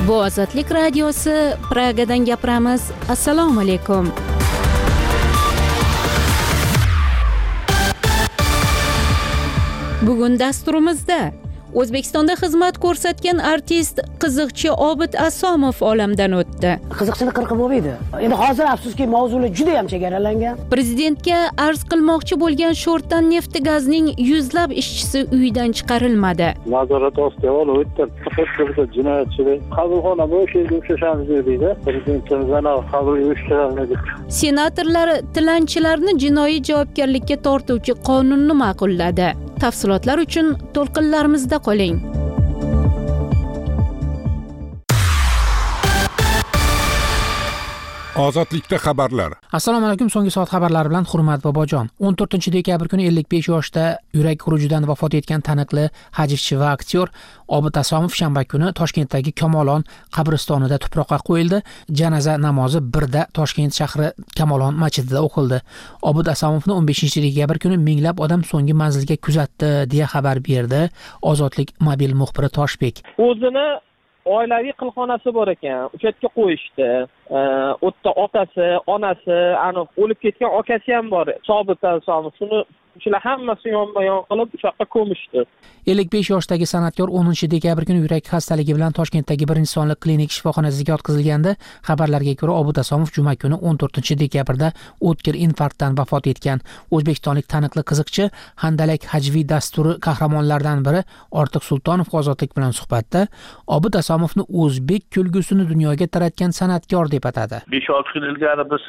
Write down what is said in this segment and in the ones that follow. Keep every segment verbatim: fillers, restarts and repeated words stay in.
Bu Ozodlik radiosi, Pragadan gapiramiz. Assalomu alaykum. Bugun dasturimizda O'zbekistonda xizmat ko'rsatgan artist qiziqchi Obid Asomov olamdan o'tdi. Qiziqchini qirqib bo'lmaydi. Endi hozir afsuski mavzular juda ham chegaralangan. Prezidentga arz qilmoqchi bo'lgan sho'rtan neft gazning yuzlab ishchisi uydan chiqarilmadi. Nazorat ostiga olib o'tib, faqat jinoyatchilar qabulxona bo'yicha yumshashamiz deydi. Prezidentimizdan qabul uyushtiriladi. Senatorlar tilanchilarni jinoiy javobgarlikka tortuvchi qonunni ma'qulladi. Tafsilotlar uchun to'lqinlarimizda qoling. Ozodlikda xabarlar. Assalomu alaykum. So'nggi soat xabarlari bilan Hurmat Bobojon. o'n to'rtinchi dekabr kuni ellik besh yoshda yurak xurujidan vafot etgan taniqli hajvchi va aktyor Obid Asomov shanba kuni Toshkentdagi Kamolon qabristonida tuproqqa qo'yildi. Janoza namozi birda Toshkent shahri Kamolon masjidida o'qildi. Obid Asomovni o'n beshinchi dekabr kuni minglab odam so'nggi manzilga kuzatdi deya xabar berdi Ozodlik mobil muxbiri Toshbek. O'zini oilaviy qilxonasi bor ekan, o'sha yerga qo'yishdi. U yerda otasi, onasi, aniq o'lib ketgan akasi ham bor. Sobit Asomov. Shuni shular hammasi yonma-yon qilib o'sha yoqqa ko'mishdi. ellik besh yoshdagi san'atkor o'ninchi dekabr kuni yurak xastaligi bilan Toshkentdagi birinchi sonli klinik shifoxonasiga yotqizilgandi. Xabarlarga ko'ra, Obid Asomov juma kuni o'n to'rtinchi dekabrda o'tkir infarktdan vafot etgan. O'zbekistonlik taniqli qiziqchi Handalak hajviy dasturi qahramonlaridan biri Ortiq Sultonov Ozodlik bilan suhbatda Obid Asomovni o'zbek kulgusini dunyoga taratgan san'atkor deb atadi. besh olti yil ilgari biz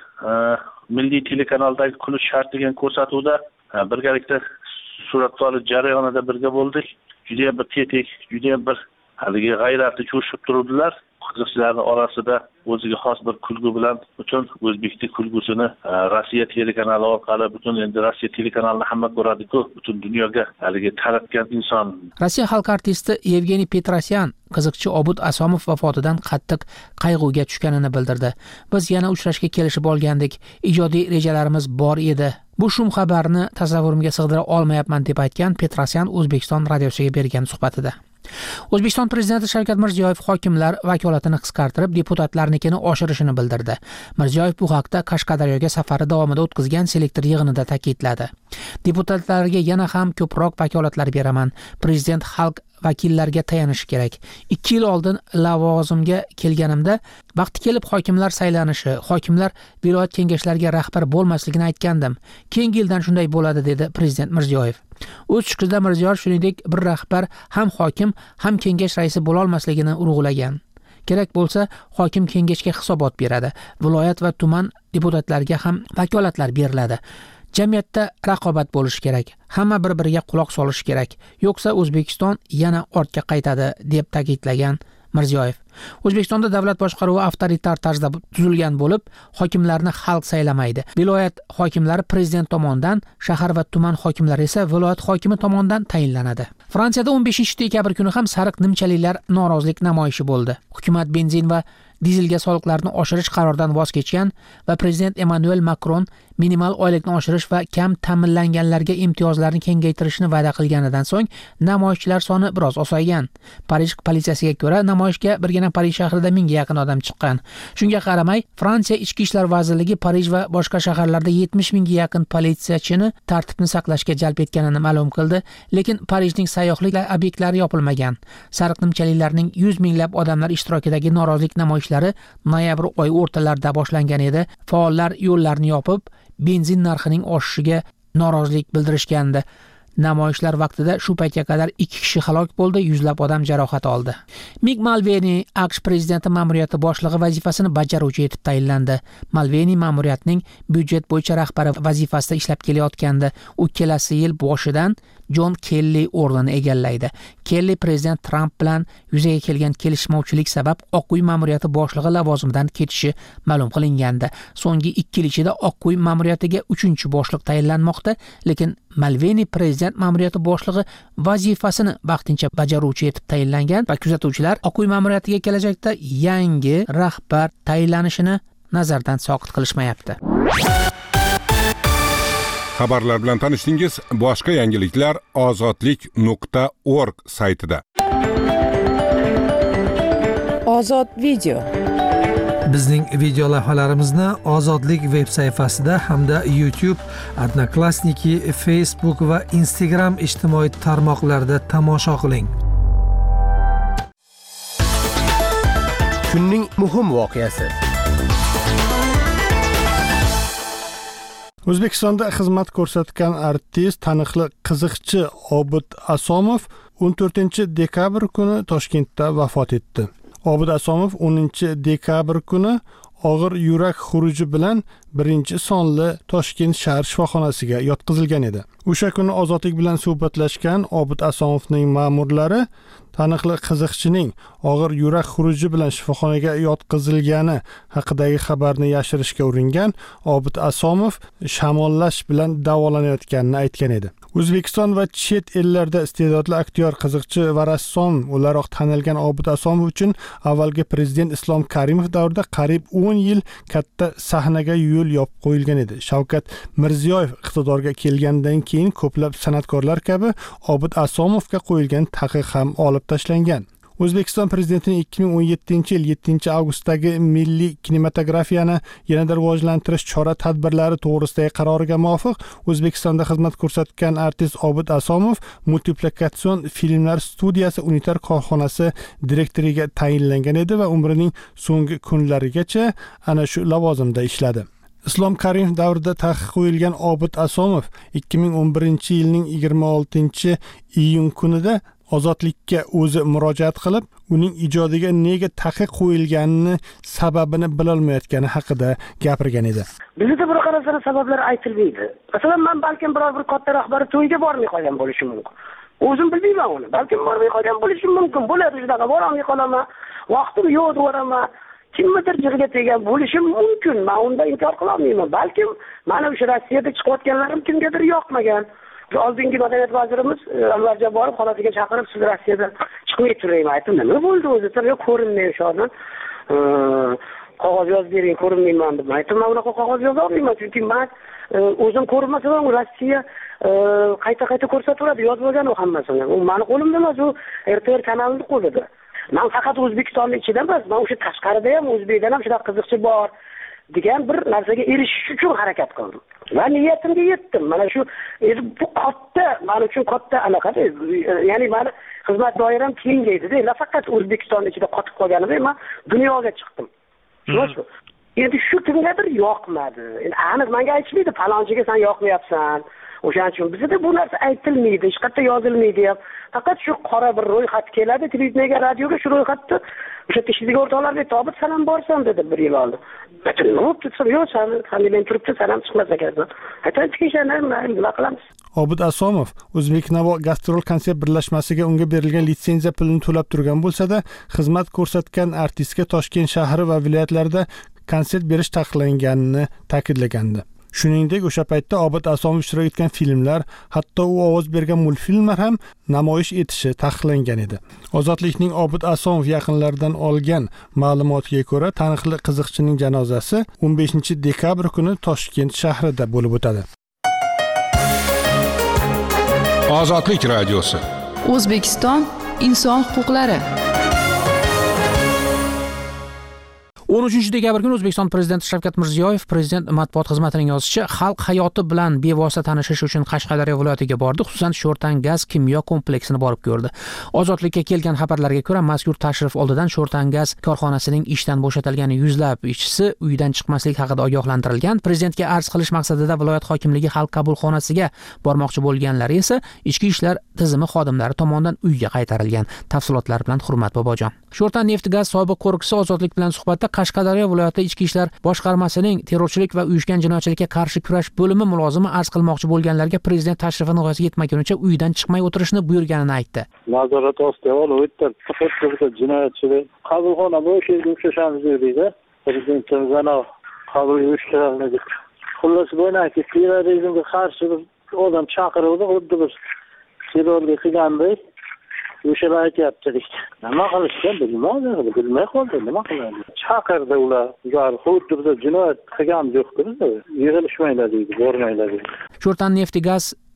Milliy telekanaldagi Kulush shart degan ko'rsatuvda birgalikda suratga olish jarayonida birga bo'ldik. Juda ham bir tetik, juda ham bir haligi g'ayratli cho'shib turdilar. Qiziqchilarning orasida o'ziga xos bir kulgu bilan butun o'zbeklik kulgusini Rossiya telekanali orqali butun endi Rossiya telekanalini hamma ko'radi-ku, butun dunyoga haligi taratgan inson. Rossiya xalq artisti Yevgeniy Petrosyan qiziqchi Obid Asomov vafotidan qattiq qayg'uga tushganini bildirdi. Biz yana uchrashga kelishib olgandik. Ijodiy rejalarimiz bor edi. Bu shum xabarni tasavvurimga sig'dira olmayapman deb aytgan Petrosyan O'zbekiston radiosiga bergan suhbatida. O'zbekiston prezidenti Shavkat Mirziyoyev hokimlar vakolatini qisqartirib, deputatlarnikini oshirishini bildirdi. Mirziyoyev bu haqda Qashqadaryoga safari davomida o'tkazgan selektor yig'inida ta'kidladi. Deputatlarga yana ham ko'proq vakolatlar beraman. Prezident xalq vakillarga tayanishi kerak. ikki yil oldin lavozimga kelganimda vaqti kelib hokimlar saylanishi, hokimlar viloyat kengashlariga rahbar bo'lmasligini aytgandim. Keyingi yildan shunday bo'ladi dedi prezident Mirziyoyev. O'z chiqishida Mirziyoyev shuningdek bir rahbar ham hokim, ham kengash raisi bo'la olmasligini urg'ulagan. Kerak bo'lsa, hokim kengashga hisobot beradi. Viloyat va tuman deputatlariga ham vakolatlar beriladi. Jamiyatda raqobat bo'lishi kerak. Hamma bir-biriga quloq solishi kerak. Yo'qsa O'zbekiston yana ortga qaytadi deb ta'kidlagan Mirziyoyev. O'zbekistonda davlat boshqaruvi avtoritar tarzda tuzilgan bo'lib, hokimlarni xalq saylamaydi. Viloyat hokimlari prezident tomonidan, shahar va tuman hokimlari esa viloyat hokimi tomonidan tayinlanadi. Fransiyada o'n beshinchi dekabr kuni ham sariq nimchaliklar norozilik namoyishi bo'ldi. Hukumat benzin va dizelga soliqlarni oshirish qaroridan voz kechgan va prezident Emmanuel Macron minimal oylikni oshirish va kam ta'minlanganlarga imtiyozlarni kengaytirishni va'da qilganidan so'ng namoyishchilar soni biroz osaygan. Parij politsiyasiga ko'ra, namoyishga birgina Parij shahrida mingga yaqin odam chiqqan. Shunga qaramay, Fransiya Ichki ishlar vazirligi Parij va boshqa shaharlarda yetmish mingga yaqin politsiyachini tartibni saqlashga jalb etganini ma'lum qildi, lekin Parijning sayyohlik obyektlari yopilmagan. Sariq nimchaliklarning yuz minglab odamlar ishtirokidagi norozilik namoyishlari noyabr oyi o'rtalarida boshlangan edi. Faollar yo'llarni yopib, benzin narxining oshishiga norozilik bildirishgandi. Namoyishlar vaqtida shu paytga qadar ikki kishi halok bo'ldi, yuzlab odam jarohat oldi. Mick Mulvaney AQSh prezidenti ma'muriyati boshlig'i vazifasini bajaruvchi etib tayinlandi. Mulvaney ma'muriyatning byudjet bo'yicha rahbari vazifasida ishlab kelayotgandi. U kelasi yil boshidan John Kelly o'rnini egallaydi. Kelly prezident Trump bilan yuzaga kelgan kelishmovchilik sabab Oq uy ma'muriyati boshlig'i lavozimidan ketishi ma'lum qilingandi. So'nggi ikki yil ichida Oq uy ma'muriyatiga uchinchi boshliq tayinlanmoqda, lekin Mulvaney prezident ma'muriyati boshlig'i vazifasini vaqtincha bajaruvchi etib tayinlangan va kuzatuvchilar Oq uy ma'muriyatiga kelajakda yangi rahbar tayinlanishini nazardan soqit qilishmayapti. Xabarlar bilan tanishdingiz. Boshqa yangiliklar ozodlik nuqta org saytida. Ozod video. Bizning video lavhalarimizni Ozodlik veb sayfasida hamda YouTube, Odnoklassniki, Facebook va Instagram ijtimoiy tarmoqlarida tomosha qiling. Kunning muhim voqeasi. O'zbekistonda xizmat ko'rsatgan artist, taniqli qiziqchi Obid Asomov o'n to'rtinchi dekabr kuni Toshkentda vafot etdi. Obid Asomov o'ninchi dekabr kuni og'ir yurak xuruji bilan birinchi sonli Toshkent shahar shifoxonasiga yotqizilgan edi. O'sha kuni Ozodlik bilan suhbatlashgan Obid Asomovning ma'murlari taniqli qiziqchining og'ir yurak xuruji bilan shifoxonaga yotqizilgani haqidagi xabarni yashirishga uringan Obid Asomov shamollash bilan davolanayotganini aytgan edi. O'zbekiston va chet ellarda iste'dodli aktyor, qiziqchi va rassom o'laroq tanilgan Obid Asomov uchun avvalgi prezident Islom Karimov davrida qariyb o'n yil katta sahnaga yo'l yopib qo'yilgan edi. Shavkat Mirziyoyev iqtidorga kelgandan keyin ko'plab san'atkorlar kabi Obid Asomovga qo'yilgan taqiq ham olib tashlangan. O'zbekiston prezidentining ikki ming o'n yettinchi yil yettinchi avgustdagi milliy kinematografiyani yanada rivojlantirish chora-tadbirlari to'g'risidagi qaroriga muvofiq O'zbekistonda xizmat ko'rsatgan artist Obid Asomov multiplikatsion filmlar studiyasi unitar korxonasi direktoriga tayinlangan edi va umrining so'nggi kunlarigacha ana shu lavozimda ishladi. Islom Karimov davrida taqiq qo'yilgan Obid Asomov ikki ming o'n birinchi yilning yigirma oltinchi iyun kunida Ozodlikka o'zi murojaat qilib, uning ijodiga nega taqiq qo'yilganini sababini bilolmayotgani haqida gapirgan edi. Bizda bunaqa narsalar sabablari aytilmaydi. Masalan, men balkim biror bir katta rahbar to'yiga bormay qolgan bo'lishim mumkin. O'zim bilmayman uni. Balkim bormay qolgan bo'lishim mumkin. Bo'ladi, shunaqa bormay qolaman. Vaqtim yo'q deraman. Kimnidir jig'iga tegan bo'lishim mumkin. Men undan inkor qila olmayman. Balkim mana o'sha Rossiyada chiqayotganlarim kimgadir yoqmagan. Oldingi madaniyat vazirimiz Anvar Jabborov xonasiga chaqirib, siz Rossiyadan chiqmay turing aytdim. Nima bo'ldi o'zi? Yo'q, ko'rinmay o'shadan. Qog'oz yozib bering, ko'rinmayman deb aytdim. Men unaqa qog'oz yoza olmayman, chunki men o'zim ko'rinmasam, Rossiya qayta-qayta ko'rsataveradi, yozib olgan u hammasini. U meni qo'limda emas, u R T R kanalining qo'lida. Men faqat O'zbekistonning ichida emas, men o'sha tashqarida ham O'zbekdan ham shunaqa qiziqchi bor degan bir narsaga erishish uchun harakat qildim. Va niyatimga yetdim. Mana shu bu katta, men uchun katta anaqa-da, ya'ni meni xizmat doiram kengaydi-da. Faqat O'zbekiston ichida qotib qolganimda men dunyoga chiqdim. Shu. Endi shu kimgadir yoqmadi. Endi aniq menga aytishmaydi, falonchiga sen yoqmayapsan. O'shaning uchun bizda bu narsa aytilmaydi, hech qayerda yozilmaydi ham. Faqat shu qora bir ro'yxat keladi, televiziyaga, radioga shu ro'yxatni o'sha tishlik o'rtoqlarga topib sanam borsam dedi bir yil oldin. Nima bo'lib tursa, yo'q, sen qanday turibdi, sanam chiqmas ekansan. Aytayotgan nima qilamiz? Obid Asomov O'zbeknavo gastrol konsert birlashmasiga unga berilgan litsenziya pulini to'lab turgan bo'lsa-da, xizmat ko'rsatgan artistga Toshkent shahri va viloyatlarda konsert berish taqiqlanganini ta'kidlagandi. Shuningdek, o'sha paytda Obid Asomov ishtirok etgan filmlar, hatto u ovoz bergan multfilmlar ham namoyish etishi taqiqlangan edi. Ozodlikning Obid Asomov yaqinlaridan olgan ma'lumotiga ko'ra, taniqli qiziqchining janozasi o'n beshinchi dekabr kuni Toshkent shahrida bo'lib o'tadi. Ozodlik radiosi. O'zbekiston inson huquqlari. o'n uchinchi dekabr kuni O'zbekiston prezidenti Shavkat Mirziyoyev prezident matbuot xizmatining yozishicha xalq hayoti bilan bevosita tanishish uchun Qashqadaryo viloyatiga bordi, xususan Sho'rtan gaz kimyo kompleksini borib ko'rdi. Ozodlikka kelgan xabarlarga ko'ra, mazkur tashrif oldidan Sho'rtan gaz korxonasining ishdan bo'shatilgan yuzlab ishchisi uydan chiqmaslik haqida ogohlantirilgan. Prezidentga arz qilish maqsadida viloyat hokimligi xalq qabulxonasiga bormoqchi bo'lganlar esa ichki ishlar tizimi xodimlari tomonidan uyga qaytarilgan. Tafsilotlar bilan Hurmat Bobojon. Sho'rtan neft gaz sobiq qo'riqchisi Ozodlik bilan suhbatda Qashqadaryo viloyati ichki ishlar boshqarmasining terrorchilik va uyushgan jinoyatchilikka qarshi kurash bo'limi mulozimi arz qilmoqchi bo'lganlarga prezident tashrifi nihoyasiga yetmagunicha uydan chiqmay o'tirishni buyurganini aytdi. Nazorat ostiga olib o'tdi. Faqat jinoyatchilik qabulxona bo'yicha yerga uchrashamiz deydi. Prezidentimiz ana qabul uyushtirildi deb. Xullas bo'ynaki terrorizmga qarshi odam chaqiruvdi, xuddi biz terrorga qilgandek. O'shalar aytyapti. Nima qilishgan bilmayman, bilmay qoldi, nima qiladi. Chaqirdi ular, ular xuddi biz jinoyat qilgan yo'q-ku, yig'ilishmaylar deydi, bormaylar deydi. Sho'rtan neft gaz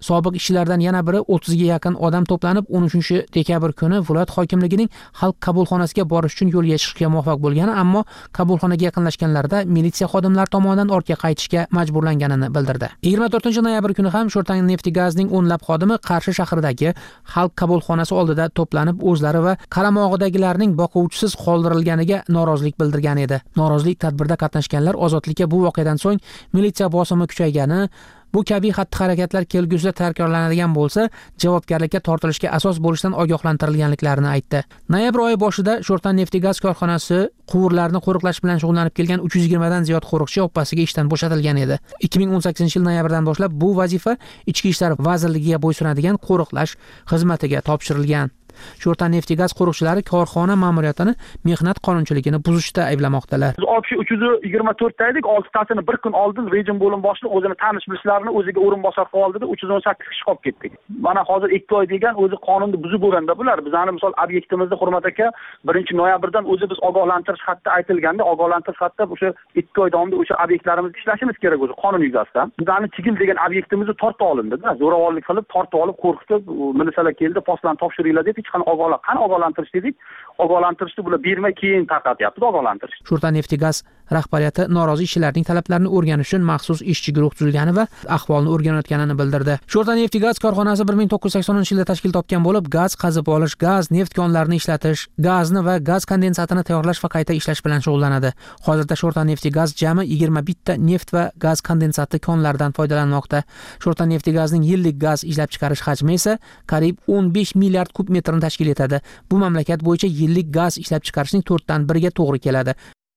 sobiq ishchilardan yana biri o'ttizga yaqin odam to'planib o'n uchinchi dekabr kuni viloyat hokimligining xalq qabulxonasiga borish uchun yo'lga chiqishga muvaffaq bo'lgani, ammo qabulxonaga yaqinlashganlarida militsiya xodimlari tomonidan ortga qaytishga majburlanganini bildirdi. yigirma to'rtinchi noyabr kuni ham Sho'rtang neftigazning o'nlab xodimi Qarshi shahridagi xalq qabulxonasi oldida to'planib o'zlari va qaramog'idagilarning boquvchisiz qoldirilganiga norozilik bildirgan edi. Norozilik tadbirda qatnashganlar ozodlikka bu voqeadan so'ng militsiya bosimi kuchaygani, bu kabi xatti-harakatlar kelgusida takrorlanadigan bo'lsa, javobgarlikka tortilishga asos bo'lishidan ogohlantirilganliklarini aytdi. Noyabr oyi boshida Sho'rtang neftigaz korxonasi quvurlarni qo'riqlash bilan shug'ullanib kelgan uch yuz yigirma dan ziyod qo'riqchi oppasiga ishdan bo'shatilgan edi. ikki ming o'n sakkizinchi yil noyabrdan boshlab bu vazifa Ichki ishlar vazirligiga bo'ysunadigan qo'riqlash xizmatiga topshirilgan. Sho'rtang neftigaz qo'riqchilari korxona ma'muriyatini mehnat qonunchiligini buzishda ayblamoqdalar. Biz olib uch yuz yigirma to'rt ta edik, oltitasini bir kun oldin rejim bo'lim boshlig'i o'zini tanish bilishlarini o'ziga o'rinbosar qilib oldida uch yuz o'n sakkiz kishi qolib ketdik. Mana hozir ikki oy degan o'zi qonunni buzib bo'lganda bular. Bizani misol obyektimizda Hurmat aka birinchi noyabrdan o'zi biz ogohlantirish xati aytilganda, ogohlantirish xatida o'sha ikki oy davomida o'sha obyektlarimizda ishlashimiz kerak o'zi qonun yuzasidan. Bizani Chigil degan obyektimizni tortib olindi-da, zo'ravonlik qilib, tortib olib, qo'rqitib, militsiyalar keldi, postlarni topshiringlar deb hech qanday ogohlantirish, qani ogohlantirish dedik. Ogohlantirishni bular bermay keyin tarqatyapti ogohlantirish. Sho'rtang neftigaz rahbariyati norozi ishchilarning talablarini o'rganish uchun maxsus ishchi guruh tuzilgani va ahvolni o'rganayotganini bildirdi. Sho'rtang neftigaz korxonasi bir ming to'qqiz yuz saksoninchi yilda tashkil topgan bo'lib, gaz qazib olish, gaz neft konlarini ishlatish, gazni va gaz kondensatini tayyorlash va qayta ishlash bilan shug'ullanadi. Hozirda Sho'rtang neftigaz jami yigirma bitta neft va gaz kondensati konlaridan foydalanmoqda. Sho'rtang neftigazning yillik gaz ishlab chiqarish hajmi esa qariyb o'n besh milliard kub metrni tashkil etadi. Bu mamlakat bo'yicha yillik gaz ishlab chiqarishning to'rtdan biriga to'g'ri keladi.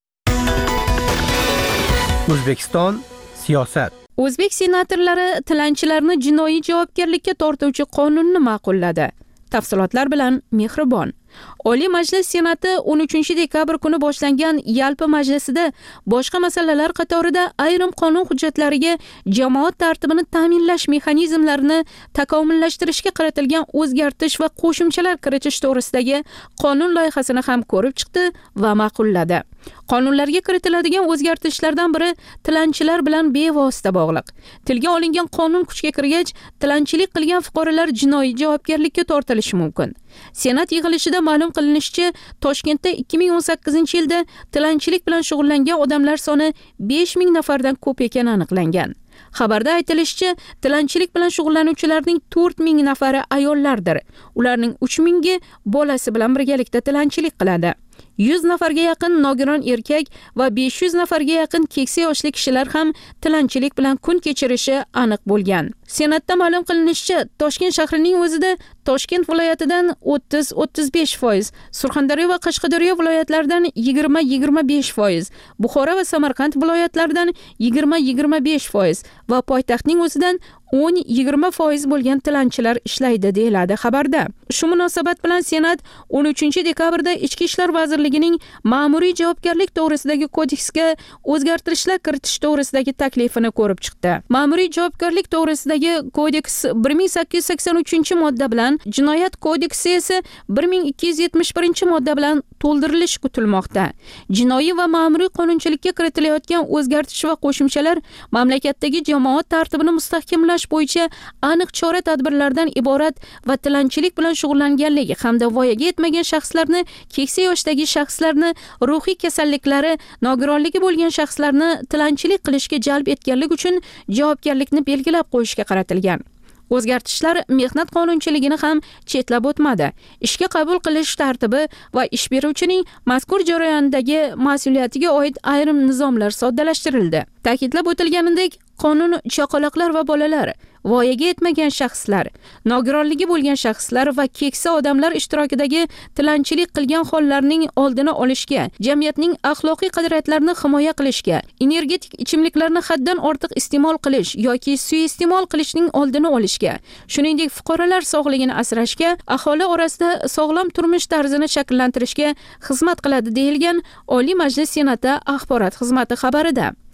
O'zbekiston siyosat. O'zbek senatorlari tilanchilarni jinoiy javobgarlikka tortuvchi qonunni ma'qulladi. Tafsilotlar bilan Mehribon. Oliy Majlis Senati o'n uchinchi dekabr kuni boshlangan yalpi majlisida boshqa masalalar qatorida ayrim qonun hujjatlariga jamoat tartibini ta'minlash mexanizmlarini takomillashtirishga qaratilgan o'zgartirish va qo'shimchalar kiritish to'g'risidagi qonun loyihasini ham ko'rib chiqdi va ma'qulladi. Qonunlarga kiritiladigan o'zgartirishlardan biri tilanchilar bilan bevosita bog'liq. Tilga olingan qonun kuchga kirgach, tilanchilik qilgan fuqarolar jinoiy javobgarlikka tortilishi mumkin. Senat yig'ilishida ma'lum qilinishicha, Toshkentda ikki ming o'n sakkizinchi yilda tilanchilik bilan shug'ullangan odamlar soni besh ming nafardan ko'p ekani aniqlangan. Xabarda aytilishicha, tilanchilik bilan shug'ullanuvchilarning to'rt ming nafari ayollardir. Ularning uch mingi bolasi bilan birgalikda tilanchilik qiladi. yuz nafarga yaqin nogiron erkak va besh yuz nafarga yaqin keksa yoshli kishilar ham tilanchilik bilan kun kechirishi aniq bo'lgan. Senatda ma'lum qilinishicha, Toshkent shahrining o'zida Toshkent viloyatidan o'ttiz o'ttiz besh foiz, Surxondaryo va Qashqadaryo viloyatlaridan yigirma yigirma besh foiz, Buxoro va Samarqand viloyatlaridan yigirma yigirma besh foiz va poytaxtning o'zidan o'n yigirma foiz bo'lgan tilanchilar ishlaydi deyiladi xabarda. Shu munosabat bilan Senat o'n uchinchi dekabrda Ichki ishlar vazirligining ma'muriy javobgarlik to'g'risidagi kodeksga o'zgartirishlar kiritish to'g'risidagi taklifini ko'rib chiqdi. Ma'muriy javobgarlik to'g'risidagi kodeks bir ming sakkiz yuz sakson uchinchi modda bilan, Jinoyat kodeksi esa bir ming ikki yuz yetmish birinchi modda bilan to'ldirilishi kutilmoqda. Jinoiy va ma'muriy qonunchilikka kiritilayotgan o'zgartirish va qo'shimchalar mamlakatdagi jamoat tartibini mustahkamlash bo'yicha aniq chora-tadbirlardan iborat va tilanchilik bilan shug'ullanganligi hamda voyaga yetmagan shaxslarni, keksa yoshdagi shaxslarni, ruhiy kasalliklari, nogironligi bo'lgan shaxslarni tilanchilik qilishga jalb etganlik uchun javobgarlikni belgilab qo'yishga qaratilgan. O'zgartirishlar mehnat qonunchiligini ham chetlab o'tmadi. Ishga qabul qilish tartibi va ish beruvchining mazkur jarayondagi mas'uliyatiga oid ayrim nizomlar soddalashtirildi. Ta'kidlab o'tilganidek, qonun chaqaloqlar va bolalar, voyaga yetmagan shaxslar, nogironligi bo'lgan shaxslar va keksa odamlar ishtirokidagi tilanchilik qilgan hollarning oldini olishga, jamiyatning axloqiy qadriyatlarini himoya qilishga, energetik ichimliklarni haddan ortiq iste'mol qilish yoki suiiste'mol qilishning oldini olishga, shuningdek fuqarolar sog'ligini asrashga, aholi orasida sog'lom turmush tarzini shakllantirishga xizmat qiladi deyilgan Oliy Majlis Senati axborot xizmati xabarida.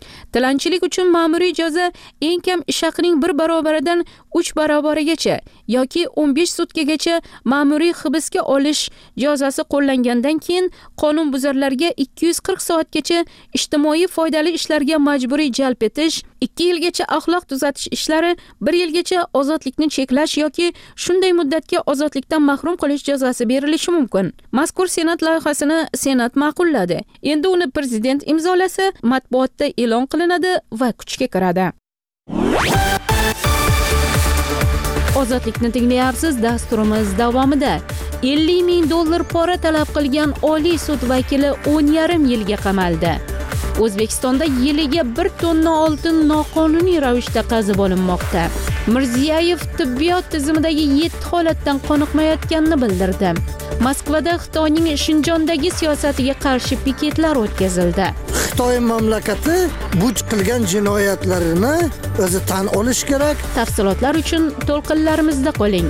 Tilanchilik uchun ma'muriy jazo eng kam ish haqining bir barobaridan uch barobarigacha yoki o'n besh sutkagacha ma'muriy hibsga olish jazosi qo'llangandan keyin qonunbuzarlarga ikki yuz qirq soatgacha ijtimoiy foydali ishlarga majburiy jalb etish, ikki yilgacha axloq tuzatish ishlari, bir yilgacha ozodlikni cheklash yoki shunday muddatga ozodlikdan mahrum qilish jazosi berilishi mumkin. Mazkur Senat loyihasini Senat ma'qulladi. Endi uni prezident imzolasa, matbuotda e'lon qilinadi va kuchga kiradi. Ozodlikni tinglayapsiz. Dasturimiz davomida ellik ming dollar pora talab qilgan Oliy sud vakili o'n yarim yilga qamaldi. O'zbekistonda yiliga bir tonna oltin noqonuniy ravishda qazib olinmoqda. Mirziyoyev tibbiyot tizimidagi yetti holatdan qoniqmayotganini bildirdi. Moskvada Xitoyning Shinjondagi siyosatiga qarshi piketlar o'tkazildi. Xitoy mamlakati bu qilgan jinoyatlarini o'zi tan olish kerak. Tafsilotlar uchun to'lqinlarimizda qoling.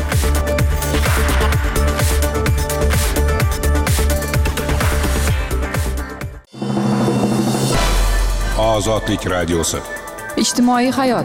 Ozodlik radiosi. Ijtimoiy hayot.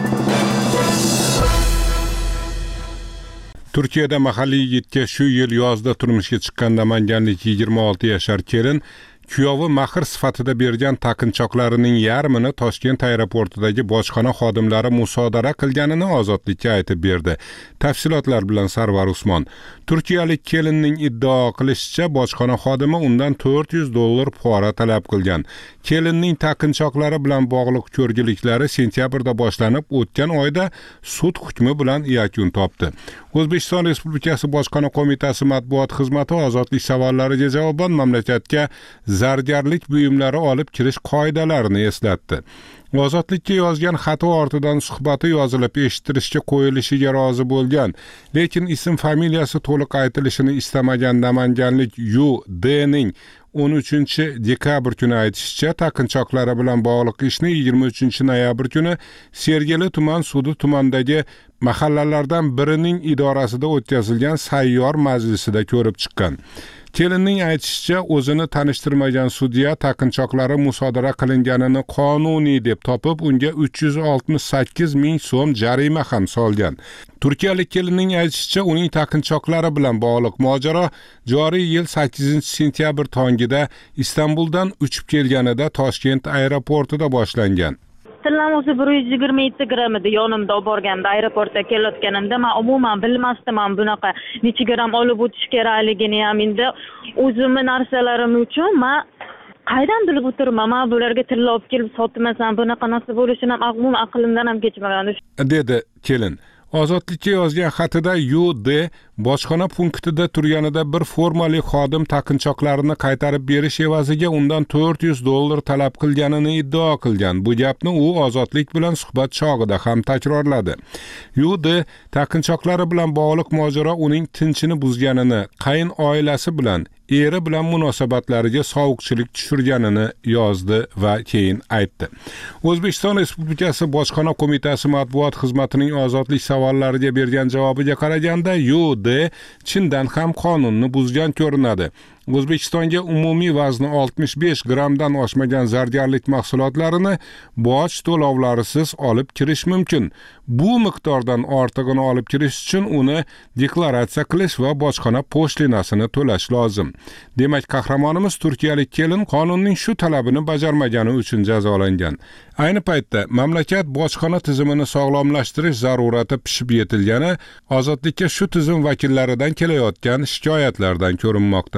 Turkiyada mahalliy yigitga shu yil yozda turmushga chiqqan namanganlik yigirma olti yashar kelin kuyovi mahr sifatida bergan taqinchoqlarining yarmini Toshkent aeroportidagi bojxona xodimlari musodara qilganini Ozodlikka aytib berdi. Tafsilotlar bilan Sarvar Usmon. Turkiyalik kelinning iddao qilishicha, bojxona xodimi undan to'rt yuz dollar pora talab qilgan. Kelinning taqinchoqlari bilan bog'liq ko'rgiliklari sentyabrda boshlanib, o'tgan oyda sud hukmi bilan yakun topdi. O'zbekiston Respublikasi Bojxona qo'mitasi matbuot xizmati ozodlik savollariga javoban mamlakatga zargarlik buyumlari olib kirish qoidalarini eslatdi. Ozodlikka yozgan xati ortidan suhbati yozilib eshittirishga qo'yilishiga rozi bo'lgan, lekin ism familiyasi to'liq aytilishini istamagan namanganlik Yu D'ning o'n uchinchi dekabr kuni aytishicha, taqinchoqlari bilan bog'liq ishni yigirma uchinchi noyabr kuni Sergeli tuman sudi tumandagi mahallalardan birining idorasida o'tkazilgan sayyor majlisida ko'rib chiqqan. Kelinning aytishicha, o'zini tanishtirmagan sudya taqinchoqlari musodara qilinganini qonuniy deb topib, unga uch yuz oltmish sakkiz ming so'm jarima ham solgan. Turkiyalik kelinning aytishicha, uning taqinchoqlari bilan bog'liq mojaro joriy yil sakkizinchi sentyabr tongida Istanbuldan uchib kelganida Toshkent aeroportida boshlangan. Tillam o'zi bir yuz yigirma yetti gramm edi. Yonimda olib borganda aeroportga kelayotganimda men umuman bilmasdim ham bunaqa necha gramm olib o'tish kerakligini ham. Endi o'zimni narsalarim uchun men qaydan bilib o'tirman? Men bularga tilla olib kelib sotmasam bunaqa narsa bo'lishini ham umuman aqlimdan ham kechmagan dedi kelin. Ozodlikka yozgan xatida Yu D bojxona punktida turganida bir formali xodim taqinchoqlarini qaytarib berish evaziga undan to'rt yuz dollar talab qilganini iddao qilgan. Bu gapni u Ozodlik bilan suhbat chog'ida ham takrorladi. Yu D taqinchoqlari bilan bog'liq mojaro uning tinchini buzganini, qayin oilasi bilan eri bilan munosabatlariga sovuqchilik tushirganini yozdi va keyin aytdi. O'zbekiston Respublikasi Bojxona qo'mitasi matbuot xizmatining ozodlik savollariga bergan javobiga qaraganda, Yu D chindan ham qonunni buzgan ko'rinadi. O'zbekistonga umumiy vazni oltmish besh grammdan oshmagan zargarlik mahsulotlarini boj to'lovlarisiz olib kirish mumkin. Bu miqdordan ortig'ini olib kirish uchun uni deklaratsiya qilish va bojxona poshlinasini to'lash lozim. Demak, qahramonimiz turkiyalik kelin qonunning shu talabini bajarmagani uchun jazolangan. Ayni paytda mamlakat bojxona tizimini sog'lomlashtirish zarurati pishib yetilgani Ozodlikka shu tizim vakillaridan kelayotgan shikoyatlardan ko'rinmoqda.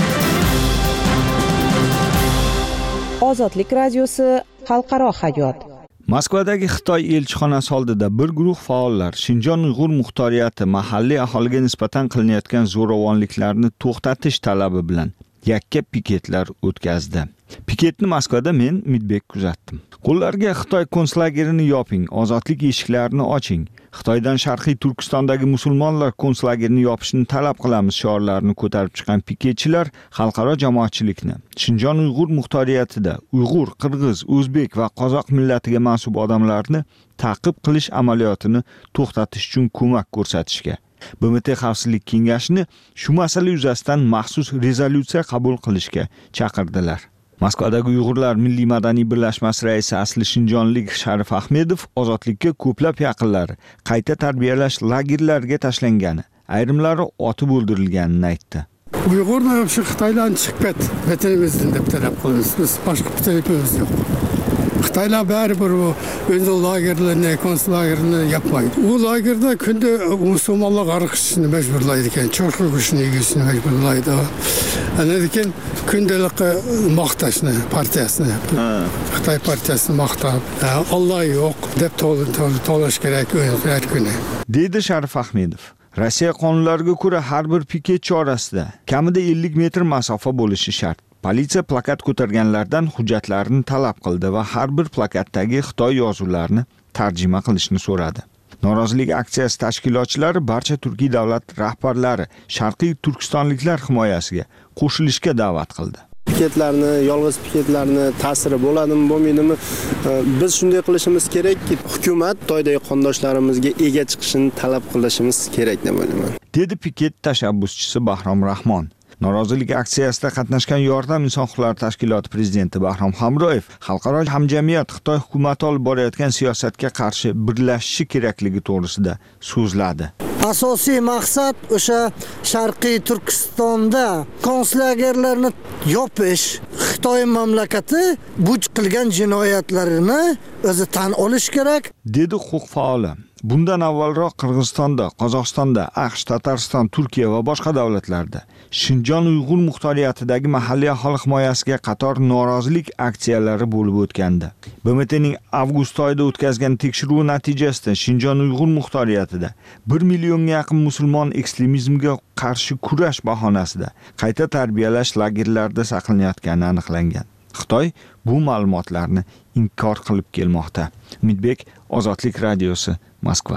Ozodlik radiosi xalqaro hayot. Moskvadagi Xitoy elchixonasi oldida bir guruh faollar Shinjon Uyg'ur muxtoriyati mahalliy aholiga nisbatan qilinayotgan zo'ravonliklarni to'xtatish talabi bilan yakka piketlar o'tkazdi. Piketni Moskvada men Midbek kuzatdim. Qo'llarga Xitoy konslagerini yoping, ozodlik eshiklarini oching. Xitoydan Sharqiy Turkistondagi musulmonlar konslagerini yopishni talab qilamiz shiorlarini ko'tarib chiqqan piketchilar xalqaro jamoatchilikni Shinjon Uyg'ur muxtoriyatida Uyg'ur, Qirg'iz, O'zbek va Qozoq millatiga mansub odamlarni ta'qib qilish amaliyotini to'xtatish uchun ko'mak ko'rsatishga, B M T Xavfsizlik kengashini shu masala yuzasidan maxsus rezolyutsiya qabul qilishga chaqirdilar. Moskvadagi Uyg'urlar Milliy madaniy birlashmasi raisi asli shinjonlik Sharif Ahmedov ozodlikka ko'plab yaqinlari qayta tarbiyalash lagerlariga tashlangani, ayrimlari otib o'ldirilganini aytdi. Uyg'urlar shu Xitoydan chiqib ket, vatanimizdan deb talab qilamiz. Biz boshqa talabimiz yo'q. Xitoylar baribir o'z lagerlarini, konslagerlarini yapmaydi. U lagerda kunda musulmonlar qarqishni majburlaydi ekan, cho'rqi go'shtini yeyishni majburlaydi. Ana ekan kundalik maqtashni partiyasini, Xitoy partiyasini maqtab, Alloh yo'q deb to'lash kerak har kuni. Dedi Sharif Ahmedov. Rossiya qonunlariga ko'ra har bir piketchi orasida kamida ellik metr masofa bo'lishi shart. Politsiya plakat ko'targanlardan hujjatlarini talab qildi va har bir plakatdagi Xitoy yozuvlarini tarjima qilishni so'radi. Norozilik aksiyasi tashkilotchilari barcha Turkiy davlat rahbarlari Sharqiy turkistonliklar himoyasiga qo'shilishga da'vat qildi. Piketlarni, yolg'iz piketlarni ta'siri bo'ladimi, bo'lmaydimi? Biz shunday qilishimiz kerakki, hukumat Xitoydagi qondoshlarimizga ega chiqishini talab qilishimiz kerak deb o'ylayman. Dedi piket tashabbuschisi Bahrom Rahmon. Norozilik aksiyasida qatnashgan Yordam inson huquqlari tashkiloti prezidenti Bahrom Hamroyev xalqaro hamjamiyat Xitoy hukumati olib borayotgan siyosatga qarshi birlashishi kerakligi to'g'risida so'zladi. Asosiy maqsad o'sha Sharqiy Turkistonda konslagerlarni yopish, Xitoy mamlakati buj qilgan jinoyatlarini o'zi tan olish kerak, dedi huquq faoli. Bundan avvalroq Qirg'izistonda, Qozog'istonda, AQSh, Tatariston, Turkiya va boshqa davlatlarda Shinjon Uyg'ur muxtoriyatidagi mahalliy aholi himoyasiga qator norozilik aksiyalari bo'lib o'tgandi. B M T'ning avgust oyida o'tkazgan tekshiruvi natijasida Shinjon Uyg'ur muxtoriyatida bir millionga yaqin musulmon ekstremizmga qarshi kurash bahonasida qayta tarbiyalash lagerlarida saqlanayotgani aniqlangan. Xitoy bu ma'lumotlarni inkor qilib kelmoqda. Umidbek, Ozodlik radiosi, Moskva.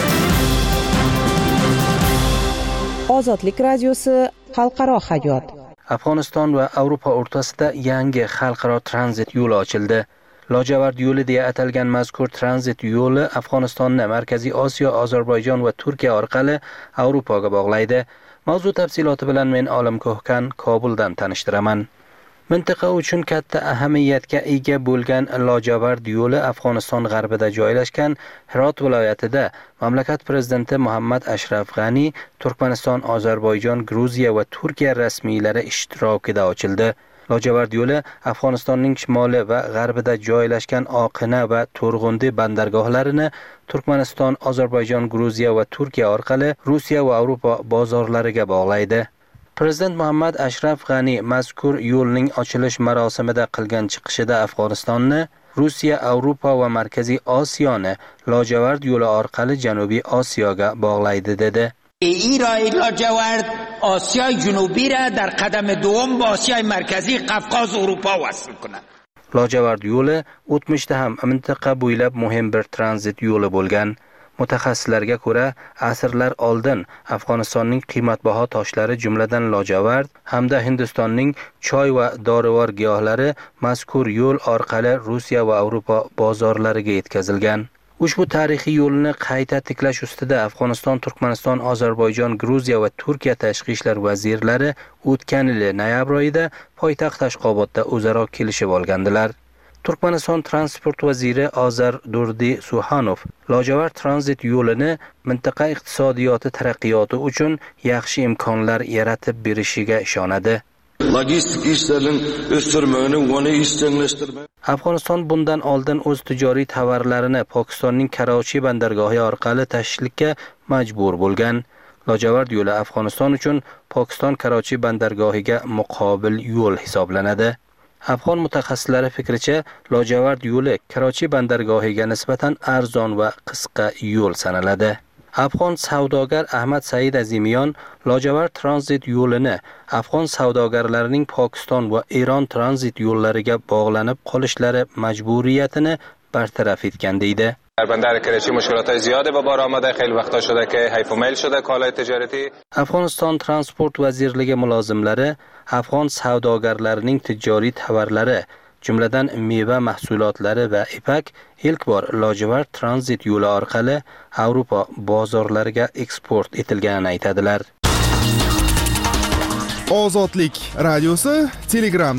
Ozodlik radiosi, xalqaro hayot. Afg'oniston va Yevropa o'rtasida yangi xalqaro tranzit yo'li ochildi. Lojavard yo'li deya atalgan mazkur tranzit yo'li Afg'onistonni Markaziy Osiyo, Ozarbayjon va Turkiya orqali Yevropaga bog'laydi. Mavzu tafsiloti bilan men Olim Ko'hkan Kobuldan tanishtiraman. Mintaqa uchun katta ahamiyatga ega bo'lgan Lojavard yo'li Afg'oniston g'arbida joylashgan Hirot viloyatida mamlakat prezidenti Muhammad Ashraf G'ani, Turkmaniston, Ozarbayjon, Gruziya va Turkiya rasmiylari ishtirokida ochildi. Lojavard yo'li Afg'onistonning shimoli va g'arbida joylashgan Oqina va To'rg'undi bandargohlarini Turkmaniston, Ozarbayjon, Gruziya va Turkiya orqali Rossiya va Yevropa bozorlariga bog'laydi. Prezident Muhammad Ashraf G'ani mazkur yo'lning ochilish marosimida qilgan chiqishida Afg'onistonni Rossiya, Yevropa va Markaziy Osiyoni Lojavard yo'li orqali Janubiy Osiyoga bog'laydi dedi. این راه لاجورد آسیای جنوبی را در قدم دوم با آسیای مرکزی قفقاز اروپا وصل کنند. Lojavard yo'li o'tmishda ham mintaqa bo'ylab muhim bir tranzit yo'li bo'lgan. Mutaxassislarga ko'ra, asrlar oldin Afg'onistonning qimmatbaho toshlari, jumladan lojavard hamda Hindistonning choy va dorivor giyohlari mazkur yo'l orqali Rossiya va Yevropa bozorlariga yetkazilgan. Ushbu tarixiy yo'lni qayta tiklash ustida Afg'oniston, Turkmaniston, Ozarbayjon, Gruziya va Turkiya tashqi ishlar vazirlari o'tgan yil noyabr oyida poytaxt Ashxobodda o'zaro kelishib olgandilar. Turkmaniston transport vaziri Ozar Durdi Suhanov Lojavard tranzit yo'lini mintaqa iqtisodiyoti taraqqiyoti uchun yaxshi imkonlar yaratib berishiga ishonadi. Logistik ishlarning o'stirmani va uni istenglashtirmani. Afg'oniston bundan oldin o'z tijoriy tovarlarini Pokistonning Karachi bandargohi orqali tashishlikka majbur bo'lgan. Lojavard yo'li Afg'oniston uchun Pokiston Karachi bandargohiga muqobil yo'l hisoblanadi. Afg'on mutaxassislari fikricha, Lojavard yo'li Karachi bandargohiga nisbatan arzon va qisqa yo'l sanaladi. Afg'on savdogar Ahmad Said Azimiyon Lojavard tranzit yo'lini Afg'on savdogarlarining Pokiston va Eron tranzit yo'llariga bog'lanib qolishlari majburiyatini bartaraf etgan deydi. در بندر کراچی مشکلات زیاده به بار آمده، خیلی وقتا شده که حیف و میل شده کالای تجارتی. Afg'oniston transport vazirligi mulozimlari Afg'on savdogarlarining tijoriy tovarlari, jumladan meva mahsulotlari va ipak ilk bor Lojavard tranzit yo'li orqali Yevropa bozorlariga eksport etilganini aytadilar. Ozodlik radiosi Telegramda.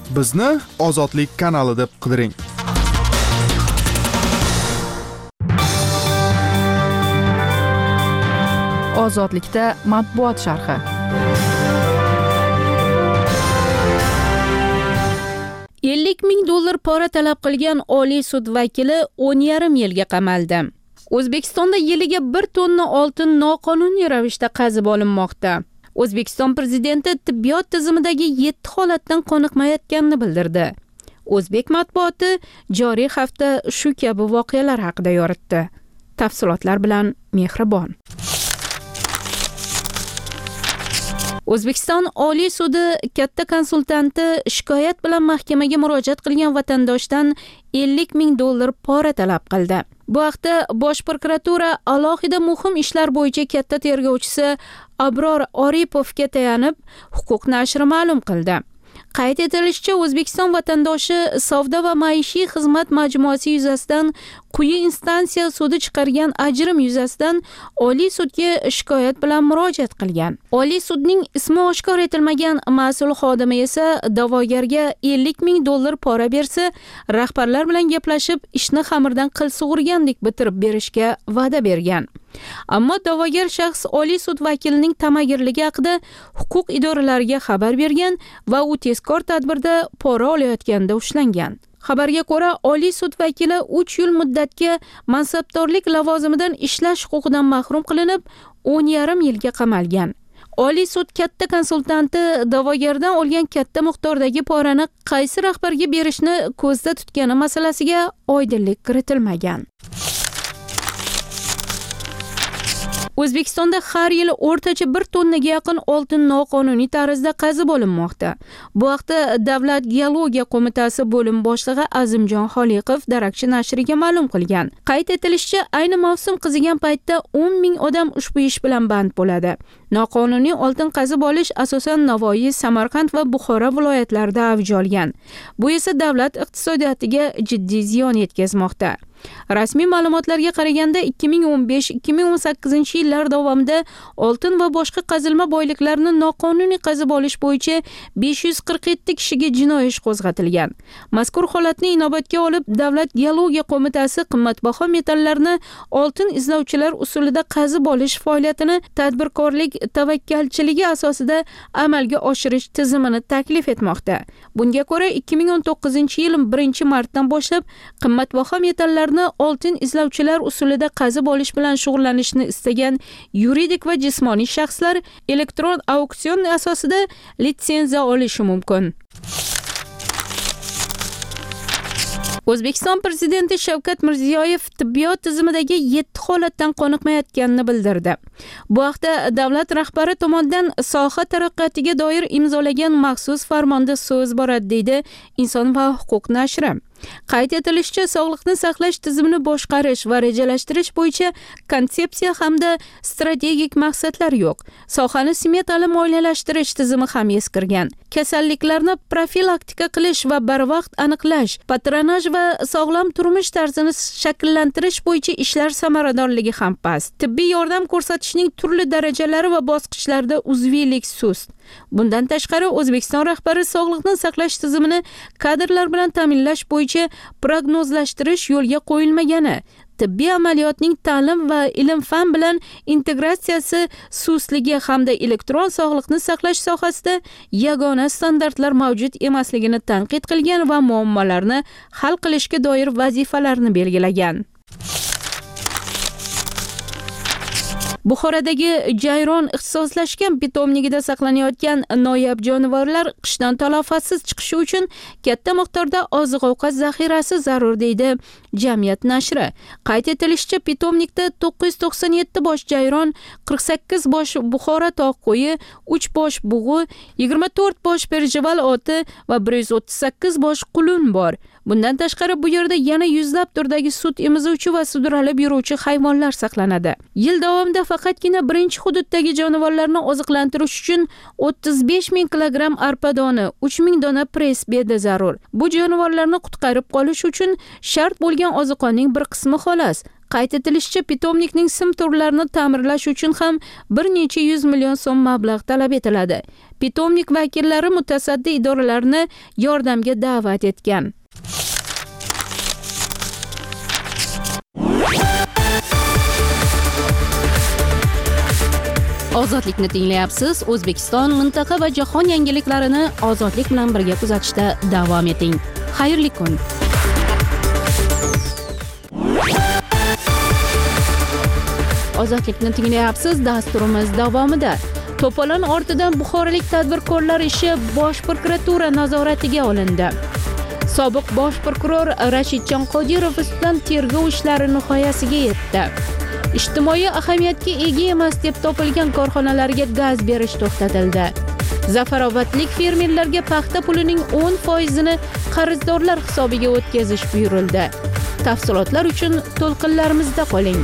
Bizni Ozodlik kanali deb qidiring. Ozodlikda matbuot sharhi. ellik ming dollar pora talab qilgan Oliy sud vakili o'n yarim yilga qamaldi. O'zbekistonda yiliga bir tonna oltin noqonuniy ravishda qazib olinmoqda. O'zbekiston prezidenti tibbiyot tizimidagi yetti holatdan qoniqmayotganini bildirdi. O'zbek matbuoti joriy hafta shu kabi voqealar haqida yoritdi. Tafsilotlar bilan Mehribon. O'zbekiston Oliy sudi katta konsultanti shikoyat bilan mahkamaga murojaat qilgan vatandoshdan ellik ming dollar pora talab qildi. Bu haqda Bosh prokuratura alohida muhim ishlar bo'yicha katta tergovchisi Abror Oripovga tayanib, Huquq nashri ma'lum qildi. Qayd etilishicha, O'zbekiston vatandoshi savdo va maishiy xizmat majmuasi yuzasidan quyi instansiya sudi chiqargan ajrim yuzasidan Oliy sudga shikoyat bilan murojaat qilgan. Oliy sudning ismi oshkor etilmagan mas'ul xodimi esa da'vogarga ellik ming dollar pora bersa, rahbarlar bilan gaplashib, ishni xamirdan qil sug'urgandek bitirib berishga va'da bergan. Ammo da'vogar shaxs Oliy sud vakilining tamagirligi haqida huquq idoralariga xabar bergan va u tezkor tadbirda pora olayotganda ushlangan. Xabarga ko'ra, Oliy sud vakili uch yil muddatga mansabdorlik lavozimidan ishlash huquqidan mahrum qilinib, o'n yarim yilga qamalgan. Oliy sud katta konsultanti da'vogardan olgan katta miqdordagi porani qaysi rahbarga berishni ko'zda tutgani masalasiga oydinlik kiritilmagan. O'zbekistonda har yili o'rtacha bir tonnaga yaqin oltin noqonuniy tarzda qazib olinmoqda. Bu haqda Davlat geologiya qo'mitasi bo'lim boshlig'i Azimjon Xoliqov Darakchi nashriga ma'lum qilgan. Qayd etilishicha, ayni mavsum qizigan paytda o'n ming odam ushbu ish bilan band bo'ladi. Noqonuniy oltin qazib olish asosan Navoiy, Samarqand va Buxoro viloyatlarida avj olgan. Bu esa davlat iqtisodiyotiga jiddiy ziyon yetkazmoqda. Rasmiy ma'lumotlarga qaraganda ikki ming o'n besh ikki ming o'n sakkizinchi yillar davomida oltin va boshqa qazilma boyliklarini noqonuniy qazib olish bo'yicha besh yuz qirq yetti kishiga jinoiy ish qo'zg'atilgan. Mazkur holatni inobatga olib, Davlat geologiya qo'mitasi qimmatbaho metallarni oltin izlovchilar usulida qazib olish faoliyatini tadbirkorlik tavakkalchiligi asosida amalga oshirish tizimini taklif etmoqda. Bunga ko'ra, ikki ming o'n to'qqizinchi yil birinchi martdan boshlab qimmatbaho metallar oltin izlovchilar usulida qazib olish bilan shug'ullanishni istagan yuridik va jismoniy shaxslar elektron auksion asosida litsenziya olishi mumkin. O'zbekiston prezidenti Shavkat Mirziyoyev tibbiyot tizimidagi yetti holatdan qoniqmayotganini bildirdi. Bu haqda davlat rahbari tomonidan soha taraqqiyotiga doir imzolagan maxsus farmonda so'z boradi, deydi Inson va huquq nashri. Qayd etilishicha, sog'liqni saqlash tizimini boshqarish va rejalashtirish bo'yicha konsepsiya hamda strategik maqsadlar yo'q. Sohani smetali moliyalashtirish tizimi ham eskirgan. Kasalliklarni profilaktika qilish va barvaqt aniqlash, patronaj va sog'lom turmush tarzini shakllantirish bo'yicha ishlar samaradorligi ham past. Tibbiy yordam ko'rsatishning turli darajalari va bosqichlarida uzviylik sust. Bundan tashqari, O'zbekiston rahbari sog'liqni saqlash tizimini kadrlar bilan ta'minlash bo'yicha prognozlashtirish yo'lga qo'yilmagani, tibbiy amaliyotning ta'lim va ilm-fan bilan integratsiyasi sustligi hamda elektron sog'liqni saqlash sohasida yagona standartlar mavjud emasligini tanqid qilgan va muammolarni hal qilishga doir vazifalarni belgilagan. Buxorodagi Jayron ixtisoslashgan pitomnigida saqlanayotgan noyob jonivorlar qishdan talofatsiz chiqishi uchun katta miqdorda oziq-ovqat zaxirasi zarur, deydi Jamiyat nashri. Qayd etilishicha, pitomnikda to'qqiz yuz to'qson yetti bosh jayron, qirq sakkiz bosh Buxoro tog' qo'yi, uch bosh bug'u, yigirma to'rt bosh perjival oti va bir yuz o'ttiz sakkiz bosh qulun bor. Bundan tashqari bu yerda yana yuzlab turdagi sut emizuvchi va sudralib yuruvchi hayvonlar saqlanadi. Yil davomida faqatgina birinchi hududdagi jonivorlarni oziqlantirish uchun o'ttiz besh ming kilogramm arpa doni, uch ming dona press beda zarur. Bu jonivorlarni qutqarib qolish uchun shart bo'lgan oziqonning bir qismi xolos. Qayd etilishicha, pitomnikning sim turlarini ta'mirlash uchun ham bir necha yuz million so'm mablag' talab etiladi. Pitomnik vakillari mutasaddi idoralarni yordamga da'vat etgan. Ozodlikni tinglayapsiz. O'zbekiston, mintaqa va jahon yangiliklarini ozodlik bilan birga kuzatishda davom eting. Xayrli kun. Ozodlikni tinglayapsiz. Dasturimiz davomida To'polon ortidan buxorolik tadbirkorlar ishi Bosh prokuratura nazoratiga olindi. Sobiq bosh prokuror Rashidjon Qodirov ustidan tergov ishlari nihoyasiga yetdi. Ijtimoiy ahamiyatga ega emas deb topilgan korxonalarga gaz berish to'xtatildi. Zafarovatlik fermerlarga paxta pulining o'n foizini qarzdorlar hisobiga o'tkazish buyurildi. Tafsilotlar uchun to'lqinlarimizda qoling.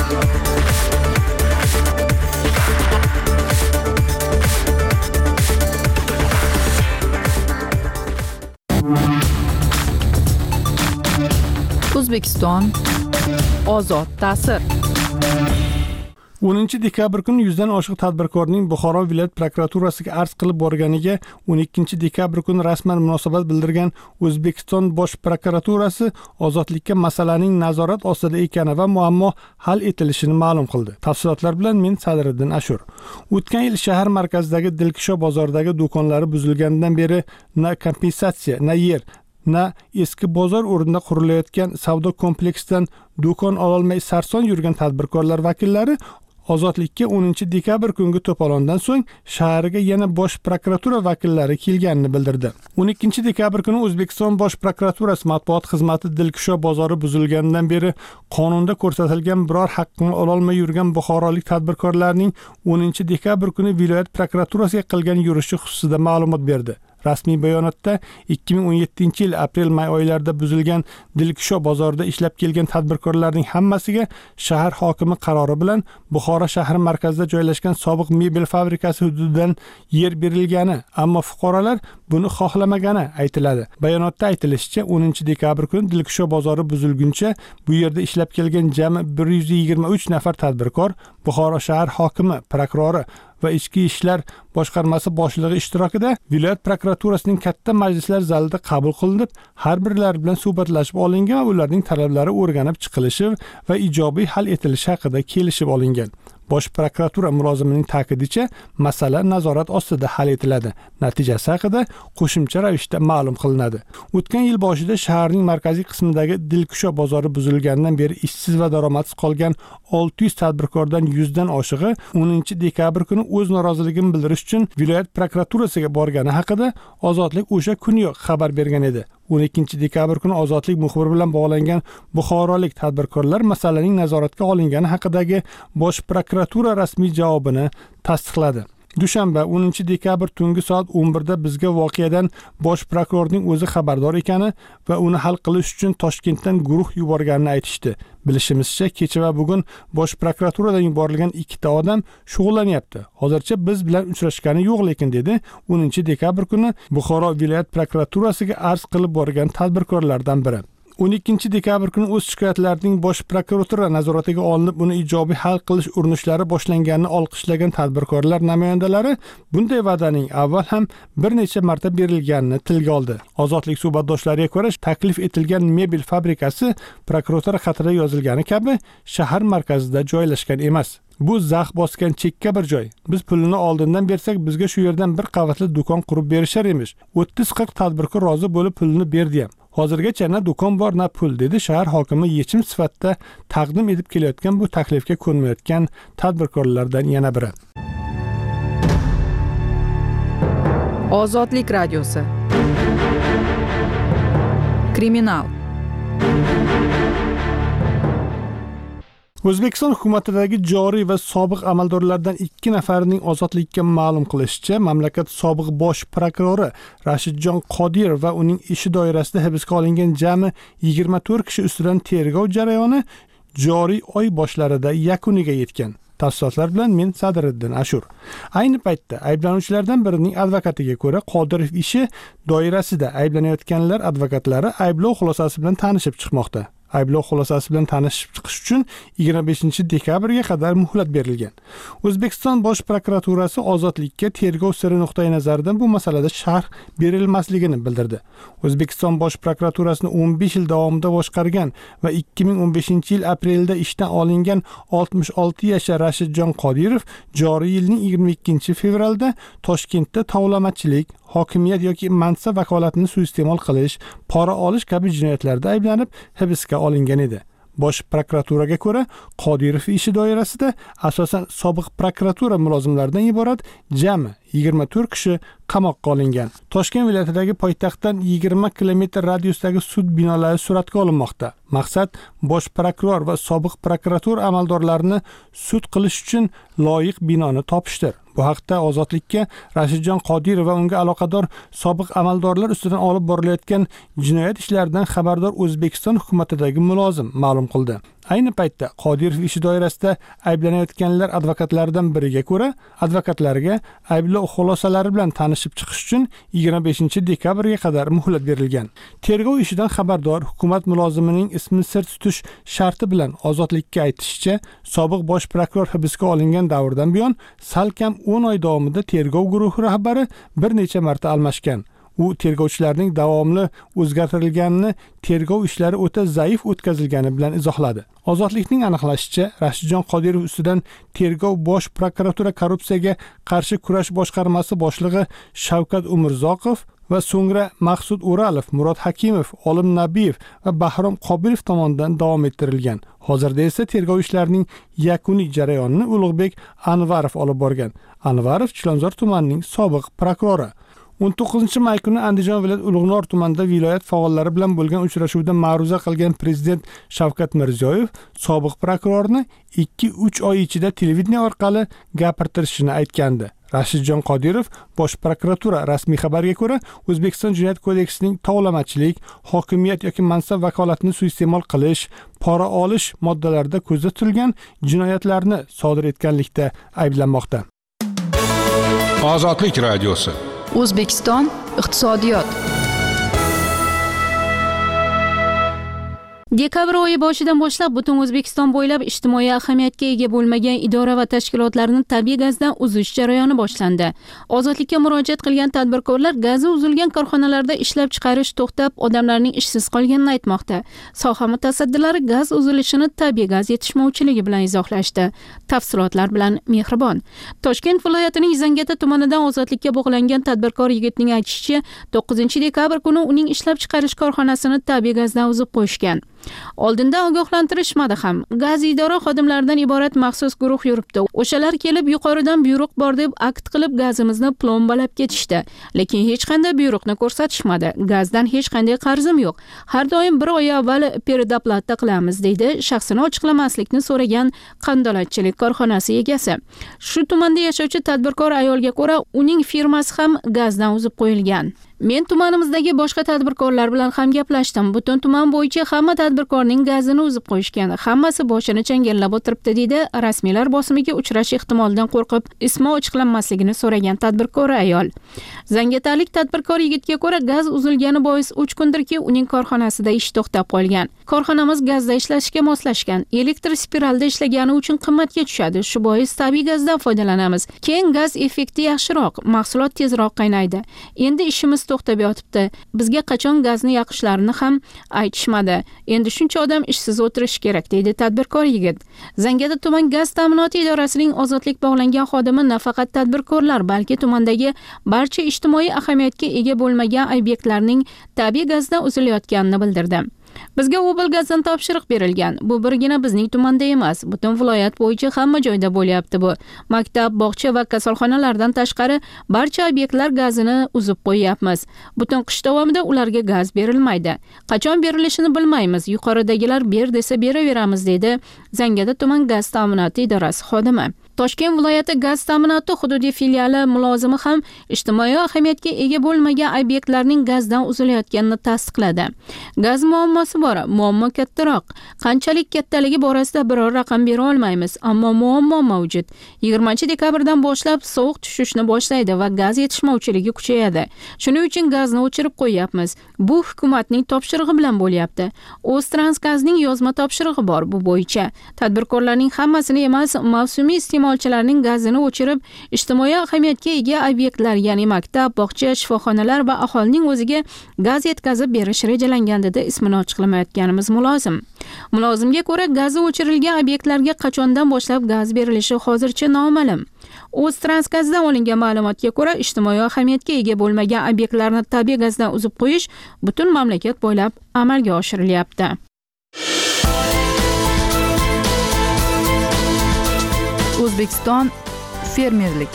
O'zbekiston ozod ta'sir. o'ninchi dekabr kuni yuzdan oshiq tadbirkorning Buxoro viloyat prokuraturasiga arz qilib borganiga o'n ikkinchi dekabr kuni rasman munosabat bildirgan O'zbekiston Bosh prokuraturasi ozodlikka masalaning nazorat ostida ekani va muammo hal etilishini ma'lum qildi. Tafsilotlar bilan men Sadriddin Ashur. O'tgan yil shahar markazidagi Dilkusho bozoridagi do'konlari buzilgandan beri na kompensatsiya, na yer, na eski bozor o'rnida qurilayotgan savdo kompleksidan do'kon ololmay sarson yurgan tadbirkorlar vakillari ozodlikka o'ninchi dekabr kungi to'polondan so'ng shaharga yana Bosh prokuratura vakillari kelganini bildirdi. o'n ikkinchi dekabr kuni O'zbekiston Bosh prokuraturasi matbuot xizmati Dilkusho bozori buzilgandan beri qonunda ko'rsatilgan biror haqqini ololmay yurgan buxorolik tadbirkorlarning o'ninchi dekabr kuni viloyat prokuraturasiga qilgan yurishi xususida ma'lumot berdi. Rasmiy bayonotda ikki ming o'n yettinchi yil aprel-may oylarida buzilgan Dilkusho bozorida ishlab kelgan tadbirkorlarning hammasiga shahar hokimi qarori bilan Buxoro shahri markazida joylashgan sobiq mebel fabrikasi hududidan yer berilgani, ammo fuqarolar buni xohlamagani aytiladi. Bayonotda aytilishicha, o'ninchi dekabr kuni Dilkusho bozori buzilguncha bu yerda ishlab kelgan jami bir yuz yigirma uch nafar tadbirkor Buxoro shahar hokimi, prokurori va ichki ishlar boshqarmasi boshlig'i ishtirokida viloyat prokuraturasining katta majlislar zalida qabul qilinib, har birlari bilan suhbatlashib olingan va ularning talablari o'rganib chiqilishi va ijobiy hal etilishi haqida kelishib olingan. Bosh prokuratura mulozimining ta'kidicha, masala nazorat ostida hal etiladi. Natijasi haqida qo'shimcha ravishda ma'lum qilinadi. O'tgan yil boshida shaharning markaziy qismidagi Dilkusho bozori buzilgandan beri ishsiz va daromadsiz qolgan olti yuz tadbirkordan yuzdan oshig'i o'ninchi dekabr kuni o'z noroziligini bildirish uchun viloyat prokuraturasiga borgani haqida Ozodlik o'sha kuniyoq xabar bergan edi. o'n ikkinchi dekabr kuni Ozodlik muxbiri bilan bog'langan buxorolik tadbirkorlar masalaning nazoratga olingani haqidagi Bosh prokuratura rasmiy javobini tasdiqladi. Dushanba o'ninchi dekabr tungi soat o'n birda bizga voqeadan bosh prokurorning o'zi xabardor ekani va uni hal qilish uchun Toshkentdan guruh yuborganini aytishdi. Bilishimizcha, kecha va bugun bosh prokuraturadan yuborilgan ikkita odam shug'ullanyapti. Hozircha biz bilan uchrashgani yo'q, lekin dedi o'ninchi dekabr kuni Buxoro viloyat prokuraturasiga arz qilib borgan tadbirkorlardan biri. o'n ikkinchi dekabr kuni o'z shikoyatlarining bosh prokuratura nazoratiga olinib, uni ijobiy hal qilish urinishlari boshlanganini olqishlagan tadbirkorlar namoyandalari bunday va'daning avval ham bir necha marta berilganini tilga oldi. Ozodlik suhbatdoshlariga ko'ra, taklif etilgan mebel fabrikasi prokuratura xatida yozilgani kabi shahar markazida joylashgan emas. Bu zax bosgan chekka bir joy. Biz pulini oldindan bersak, bizga shu yerdan bir qavatli do'kon qurib berishar emish. o'ttiz qirq tadbirkor rozi bo'lib pulini berdi ham. Hozirgacha na do'kon bor, na pul, dedi shahar hokimi yechim sifatida taqdim etib kelayotgan bu taklifga ko'nmayotgan tadbirkorlardan yana biri. Ozodlik radiosi. Kriminal. O'zbekiston hukumatidagi joriy va sobiq amaldorlardan ikki nafarining ozodlikka ma'lum qilishicha, mamlakat sobiq bosh prokurori Rashidjon Qodirov va uning ishi doirasida hibsga olingan jami yigirma to'rt kishi ustidan tergov jarayoni joriy oy boshlarida yakuniga yetgan. Tafsilotlar bilan men Sadriddin Ashur. Ayni paytda ayblanuvchilardan birining advokatiga ko'ra, Qodirov ishi doirasida ayblanayotganlar advokatlari ayblov xulosasi bilan tanishib chiqmoqda. Ayblov xulosasi bilan tanishib chiqish uchun yigirma beshinchi dekabrga qadar muhlat berilgan. O'zbekiston Bosh prokuraturasi ozodlikka tergov siri nuqtai nazaridan bu masalada sharh berilmasligini bildirdi. O'zbekiston Bosh prokuraturasini o'n besh yil davomida boshqargan va ikki ming o'n beshinchi yil aprelda ishdan olingan oltmish olti yashar Rashidjon Qodirov joriy yilning yigirma ikkinchi fevralda Toshkentda tovlamachilik, hokimiyat yoki mansab vakolatini suiiste'mol qilish, pora olish kabi jinoyatlarda ayblanib hibsga olingan edi. Bosh prokuraturaga ko'ra, Qodirov ishi doirasida asosan sobiq prokuratura mulozimlaridan iborat jami yigirma to'rt kishi qamoqqa olingan. Toshkent viloyatidagi poytaxtdan yigirma kilometr radiusdagi sud binolari suratga olinmoqda. Maqsad bosh prokuror va sobiq prokuratura amaldorlarini sud qilish uchun loyiq binoni topishdir. Bu haqda Ozodlikka Rashidjon Qodirov va unga aloqador sobiq amaldorlar ustidan olib borilayotgan jinoyat ishlaridan xabardor O'zbekiston hukumatidagi mulozim ma'lum qildi. Ayni paytda Qodirov ishi doirasida ayblanayotganlar advokatlaridan biriga ko'ra, advokatlariga ayblov xulosalari bilan tanishib chiqish uchun yigirma beshinchi dekabrga qadar muhlat berilgan. Tergov ishidan xabardor hukumat mulozimining ismi sir tutish sharti bilan Ozodlikka aytishicha, sobiq bosh prokuror hibsga olingan davrdan buyon salkam o'n oy davomida tergov guruhi rahbari bir necha marta almashgan. U tergovchilarning davomli o'zgartirilganini tergov ishlari o'ta zaif o'tkazilgani bilan izohladi. Ozodlikning aniqlashicha, Rashidjon Qodirov ustidan tergov bosh prokuratura korrupsiyaga qarshi kurash boshqarmasi boshlig'i Shavkat Umurzoqov va so'ngra Maqsud O'ralov, Murod Hakimov, Olim Nabiyev va Bahrom Qobilov tomonidan davom ettirilgan. Hozirda esa tergov ishlarining yakuniy jarayonini Ulug'bek Anvarov olib borgan. Anvarov Chilonzor tumanining sobiq prokurori. o'n to'qqizinchi may kuni Andijon viloyat Ulug'nor tumanida viloyat faollari bilan bo'lgan uchrashuvda ma'ruza qilgan prezident Shavkat Mirziyoyev sobiq prokurorni ikki uch oy ichida televideniya orqali gapirtirishini aytgandi. Rashidjon Qodirov bosh prokuratura rasmiy xabarga ko'ra, O'zbekiston Jinoyat kodeksining tovlamachilik, hokimiyat yoki mansab vakolatini suiiste'mol qilish, pora olish moddalarida ko'zda tutilgan jinoyatlarni sodir etganlikda ayblanmoqda. Ozodlik radiosi. O'zbekiston iqtisodiyot. Dekabr oyi boshidan boshlab butun O'zbekiston bo'ylab ijtimoiy ahamiyatga ega bo'lmagan idora va tashkilotlarni tabiiy gazdan uzish jarayoni boshlandi. Ozodlikka murojaat qilgan tadbirkorlar gazi uzilgan korxonalarda ishlab chiqarish to'xtab, odamlarning ishsiz qolganini aytmoqda. Soha mutasaddilari gaz uzilishini tabiiy gaz yetishmovchiligi bilan izohlashdi. Tafsilotlar bilan Mehribon. Toshkent viloyatining Zangata tumanidan ozodlikka bog'langan tadbirkor yigitning aytishicha, to'qqizinchi dekabr kuni uning ishlab chiqarish korxonasini tabiiy gazdan uzib qo'yishgan. Oldinda ogohlantirishmadi ham. Gaz idora xodimlaridan iborat maxsus guruh yuribdi. O'shalar kelib yuqoridan buyruq bor deb akt qilib gazimizni plombalab ketishdi. Lekin hech qanday buyruqni ko'rsatishmadi. Gazdan hech qanday qarzim yo'q. Har doim bir oy avval peredoplata qilamiz deydi shaxsini ochiqlamaslikni so'ragan qandolatchilik korxonasi egasi. Shu tumanda yashovchi tadbirkor ayolga ko'ra, uning firmasi ham gazdan uzib qo'yilgan. Men tumanimizdagi boshqa tadbirkorlar bilan ham gaplashdim. Butun tuman bo'yicha hamma tadbirkorning gazini uzib qo'yishgan. Hammasi boshini changallab o'tiribdi deydi rasmiylar bosimiga uchrash ehtimolidan qo'rqib ismi ochiqlanmasligini so'ragan tadbirkor ayol. Zangatalik tadbirkor yigitga ko'ra, gaz uzilgani bois uch kundirki uning korxonasida ish to'xtab qolgan. Korxonamiz gazda ishlashga moslashgan. Elektr spiralda ishlagani uchun qimmatga tushadi. Shu bois tabiiy gazdan foydalanamiz. Keyin gaz effekti yaxshiroq, mahsulot tezroq qaynaydi. Endi ishimiz to'xtab yotibdi. Bizga qachon gazni yoqishlarini ham aytishmadi. Endi shuncha odam ishsiz o'tirish kerak deydi tadbirkor yigit. Zangata tuman gaz ta'minoti idorasining ozodlik bog'langan xodimi nafaqat tadbirkorlar, balki tumandagi barcha ijtimoiy ahamiyatga ega bo'lmagan obyektlarning tabiiy gazdan uzilayotganini bildirdi. Bizga Obel gazdan topshiriq berilgan. Bu birgina bizning tumanda emas, butun viloyat bo'yicha hamma joyda bo'lyapti bu. Maktab, bog'cha va kasalxonalardan tashqari barcha obyektlar gazini uzib qo'yyapmiz. Butun qish davomida ularga gaz berilmaydi. Qachon berilishini bilmaymiz. Yuqoridagilar ber desa beraveramiz deydi Zangata tuman gaz ta'minoti idorasi xodimi. Toshkent viloyati gaz ta'minoti hududiy filiali mulozimi ham ijtimoiy ahamiyatga ega bo'lmagan obyektlarning gazdan uzilayotganini tasdiqladi. Gaz muammosi bor, muammo kattaroq. Qanchalik kattaligi borasida biror raqam bera olmaymiz, ammo muammo mavjud. yigirmanchi dekabrdan boshlab sovuq tushishni boshlaydi va gaz yetishmovchiligi kuchayadi. Shuning uchun gazni o'chirib qo'yapmiz. Bu hukumatning topshirig'i bilan bo'lyapti. O'ztransgazning yozma topshirig'i bor bu bo'yicha. Tadbirkorlarning hammasini emas, mavsumiy iste'molchilarning gazini o'chirib, ijtimoiy ahamiyatga ega obyektlar, ya'ni maktab, bog'cha, shifoxonalar va aholining o'ziga gaz yetkazib berish rejalangan dedi ismini ochiqlamayotganimiz mulozim. Mulozimga ko'ra, gazi o'chirilgan obyektlarga qachondan boshlab gaz berilishi hozircha noma'lum. O'ztransgazdan olingan ma'lumotga ko'ra, ijtimoiy ahamiyatga ega bo'lmagan obyektlarni tabiiy gazdan uzib qo'yish butun mamlakat bo'ylab amalga oshirilyapti. O'zbekiston fermerlik.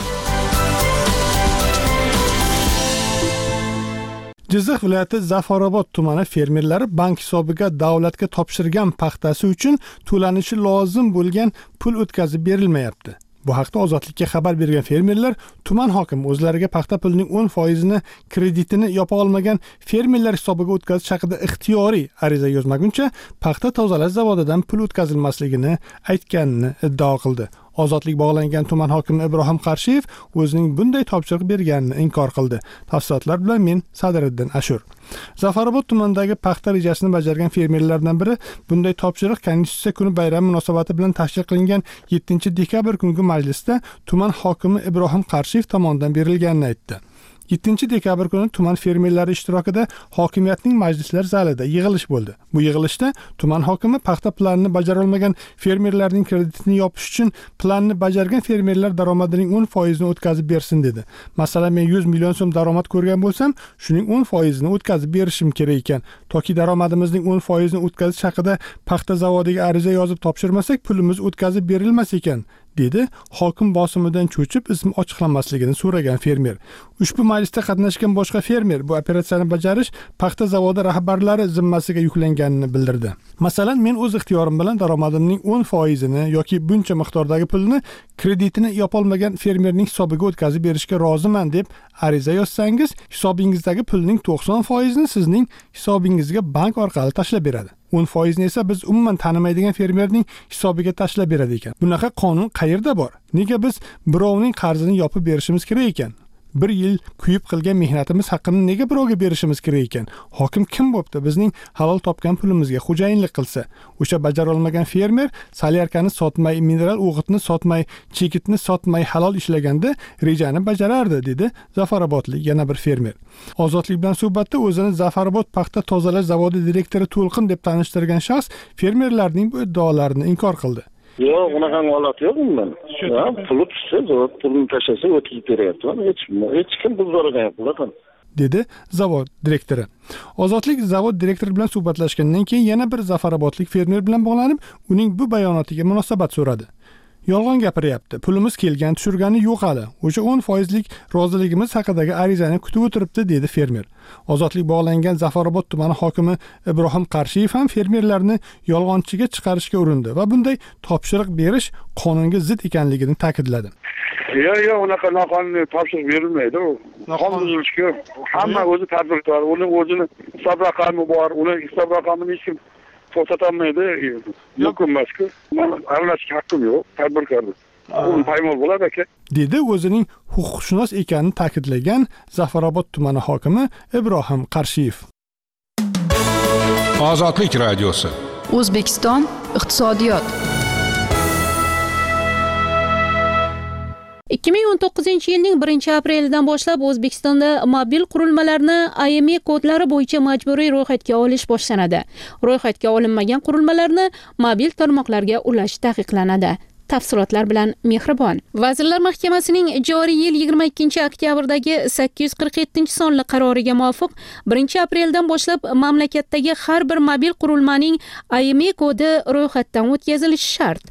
Jizzax viloyati Zafarobod tumani fermerlari bank hisobiga davlatga topshirgan paxtasi uchun to'lanishi lozim bo'lgan pul o'tkazib berilmayapti. Bu haqda Ozodlikka xabar bergan fermerlar tuman hokimi o'zlariga paxta pulining o'n foizini kreditini yopa olmagan fermerlar hisobiga o'tkazish haqida ixtiyoriy ariza yozmaguncha paxta tozalash zavodidan pul o'tkazilmasligini aytganini iddao qildi. Ozodlik bog'langan tuman hokimi Ibrohim Qarshiyev o'zining bunday topshiriq berganini inkor qildi. Tafsilotlar bilan men Sadiriddin Ashur. Zafarobod tumanidagi paxta rejasini bajargan fermerlardan biri bunday topshiriq Konstitutsiya kuni bayrami munosabati bilan tashkil qilingan yettinchi dekabr kungi majlisda tuman hokimi Ibrohim Qarshiyev tomonidan berilganini aytdi. yettinchi dekabr kuni tuman fermerlari ishtirokida hokimiyatning majlislar zalida yig'ilish bo'ldi. Bu yig'ilishda tuman hokimi paxta planini bajara olmagan fermerlarning kreditini yopish uchun planni bajargan fermerlar daromadining o'n foizini o'tkazib bersin dedi. Masalan, men yuz million so'm daromad ko'rgan bo'lsam, shuning o'n foizini o'tkazib berishim kerak ekan. Toki daromadimizning o'n foizini o'tkazish haqida paxta zavodiga ariza yozib topshirmasak, pulimiz o'tkazib berilmas ekan, dedi hokim bosimidan cho'chib ismi ochiqlanmasligini so'ragan fermer. Ushbu majlisda qatnashgan boshqa fermer bu operatsiyani bajarish paxta zavodi rahbarlari zimmasiga yuklanganini bildirdi. Masalan, men o'z ixtiyorim bilan daromadimning o'n foizini yoki buncha miqdordagi pulni kreditini yopolmagan fermerning hisobiga o'tkazib berishga roziman deb ariza yozsangiz, hisobingizdagi pulning to'qson foizini sizning hisobingizga bank orqali tashlab beradi. o'n foizni esa biz umuman tanimaydigan fermerning hisobiga tashlab beradi ekan. Bunaqa qonun qayerda bor? Nega biz birovning qarzini yopib berishimiz kerak ekan? Bir yil kuyib qilgan mehnatimiz haqqini nega birovga berishimiz kerak ekan? Hokim kim bo'pti bizning halol topgan pulimizga xo'jayinlik qilsa? O'sha bajara olmagan fermer solyarkani sotmay, mineral o'g'itni sotmay, chekitni sotmay halol ishlaganda rejani bajarardi, dedi Zafarobodlik yana bir fermer. Ozodlik bilan suhbatda o'zini Zafarobod paxta tozalash zavodi direktori To'lqin deb tanishtirgan shaxs fermerlarning bu iddaolarini inkor qildi. Yo'q, unaqa holat yo'q bundan. Ha, puli tushsa, pulni tashlasa o'tkazib beryapti. Hech hech kim pul so'ragan yo'q, dedi zavod direktori. Ozodlik zavod direktori bilan suhbatlashgandan keyin yana bir Zafarobodlik fermer bilan bog'lanib, uning bu bayonotiga munosabat so'radi. Yolg'on gapiryapti. Pulimiz kelgan, tushirgani yo'q hali. O'sha o'n foizlik roziligimiz haqidagi arizani kutib o'tiribdi, dedi fermer. Ozodlik bog'langan Zafarobod tumani hokimi Ibrohim Qarshiyev ham fermerlarni yolg'onchiga chiqarishga urindi va bunday topshiriq berish qonunga zid ekanligini ta'kidladi. Yo'q, yo'q, unaqa noqonuniy topshiriq berilmaydi. Qonun buzilishga hamma o'zi tadbirkor, uni o'zini hisob raqami bor, uni hisob raqamini hech kim to'xtatolmaydi. Mumkin emas-ku. Aralashishga haqqim yo'q, tadbirkorlik. Bu paymol bo'ladi aka, dedi o'zining huquqshunos ekanini ta'kidlagan Zafarobod tumani hokimi Ibrohim Qarshiyev. Ozodlik radiosi. O'zbekiston iqtisodiyot. ikki ming o'n to'qqizinchi yilning birinchi aprelidan boshlab O'zbekistonda mobil qurilmalarni I M E kodlari bo'yicha majburiy ro'yxatga olish boshlanadi. Ro'yxatga olinmagan qurilmalarni mobil tarmoqlarga ulash taqiqlanadi. Tafsilotlar bilan Mehribon. Vazirlar Mahkamasining joriy yil yigirma ikkinchi oktyabrdagi sakkiz yuz qirq yettinchi sonli qaroriga muvofiq birinchi apreldan boshlab mamlakatdagi har bir mobil qurilmaning I M E kodi ro'yxatdan o'tkazilishi shart.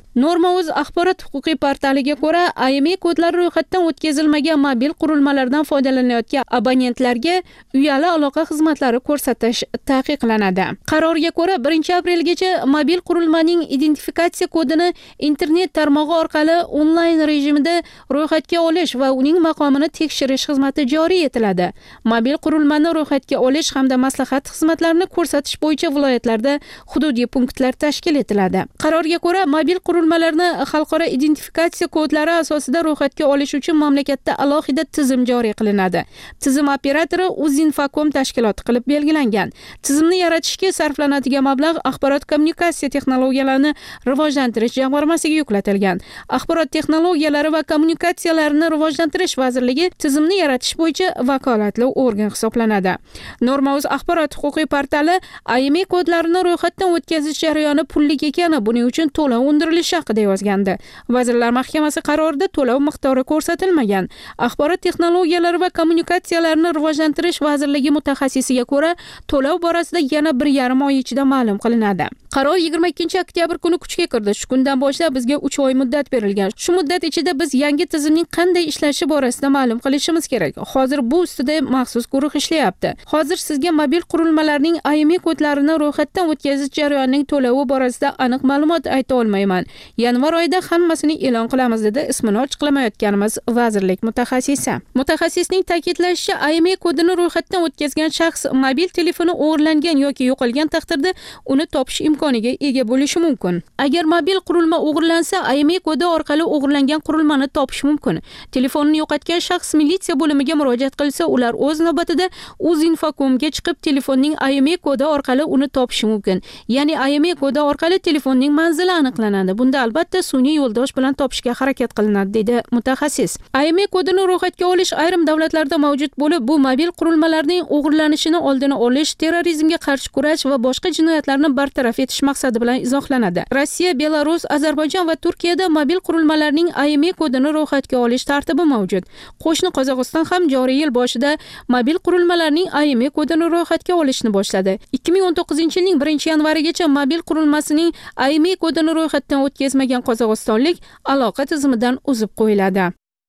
Norma.uz axborot huquqiy portaliga ko'ra, I M E kodlari ro'yxatdan o'tkazilmagan mobil qurilmalardan foydalanayotgan abonentlarga uyali aloqa xizmatlari ko'rsatish taqiqlanadi. Qarorga ko'ra, birinchi aprelgacha mobil qurilmaning identifikatsiya kodini internet tarmog'i orqali onlayn rejimida ro'yxatga olish va uning maqomini tekshirish xizmati joriy etiladi. Mobil qurilmani ro'yxatga olish hamda maslahat xizmatlarini ko'rsatish bo'yicha viloyatlarda hududiy punktlar tashkil etiladi. Qarorga ko'ra, mobil qurilmalarni xalqaro identifikatsiya kodlari asosida ro'yxatga olish uchun mamlakatda alohida tizim joriy qilinadi. Tizim operatori Uzinfocom tashkiloti qilib belgilangan. Tizimni yaratishga sarflanadigan mablag' axborot kommunikatsiya texnologiyalarini rivojlantirish jamg'armasiga yuklatilgan. Axborot texnologiyalari va kommunikatsiyalarini rivojlantirish vazirligi tizimni yaratish bo'yicha vakolatli organ hisoblanadi. Norma.uz axborot huquqiy portali I M E kodlarini ro'yxatdan o'tkazish jarayoni pullik ekani, buning uchun to'lov undirilishi haqida yozgandi. Vazirlar Mahkamasi qarorida to'lov miqdori ko'rsatilmagan. Axborot texnologiyalari va kommunikatsiyalarini rivojlantirish vazirligi mutaxassisiga ko'ra, to'lov borasida yana bir yarim oy ichida ma'lum qilinadi. Qaror yigirma ikkinchi oktyabr kuni kuchga kirdi. Shu kundan boshlab bizga uch oy muddat berilgan. Shu muddat ichida biz yangi tizimning qanday ishlashi borasida ma'lum qilishimiz kerak. Hozir bu ustida maxsus guruh ishlayapti. Hozir sizga mobil qurilmalarning I M E kodlarini ro'yxatdan o'tkazish jarayonining to'lovi borasida aniq ma'lumot ayta olmayman. Yanvar oyida hammasini e'lon qilamiz dedi ismini ochiqlamayotganimiz vazirlik mutaxassisi. Mutaxassisning ta'kidlashicha, I M E kodini ro'yxatdan o'tkazgan shaxs mobil telefoni o'g'irlangan yoki yo'qolgan taqdirda uni topish imkoniga ega bo'lishi mumkin. Agar mobil qurilma o'g'irlansa, I M E kodi orqali o'g'irlangan qurilmani topish mumkin. Telefonini yo'qotgan shaxs militsiya bo'limiga murojaat qilsa, ular o'z navbatida Uzinfocomga chiqib telefonning I M E kodi orqali uni topishi mumkin. Ya'ni I M E kodi orqali telefonning manzili aniqlanadi. Bunda albatta sun'iy yo'ldosh bilan topishga harakat qilinadi, dedi mutaxassis. I M E kodini ro'yxatga olish ayrim davlatlarda mavjud bo'lib, bu mobil qurilmalarning o'g'irlanishini oldini olish, terrorizmga qarshi kurash va boshqa jinoyatlarni bartaraf etish maqsadi bilan izohlanadi. Rossiya, Belarus, Ozarbayjon va Turkiyada mobil qurilmalarning I M E kodini ro'yxatga olish tartibi mavjud. Qo'shni Qozog'iston ham joriy yil boshida mobil qurilmalarning I M E kodini ro'yxatga olishni boshladi. ikki ming o'n to'qqizinchi yilning birinchi yanvarigacha mobil qurilmasining I M E kodini ro'yxatdan o'tkazmagan qozog'istonlik aloqa tizimidan uzib qo'yiladi.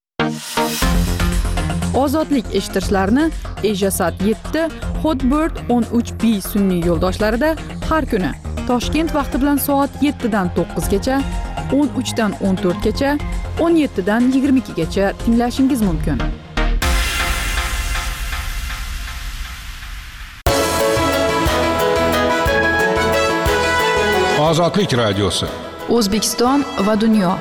Ozodlik eshitishlarini Ejasat yetti, Hotbird o'n uch B sun'iy yo'ldoshlarida har kuni Toshkent vaqti bilan soat yettidan to'qqizgacha, o'n uchdan o'n to'rtgacha, o'n yettidan yigirma ikkigacha tinglashingiz mumkin. Ozodlik radiosi. O'zbekiston va dunyo.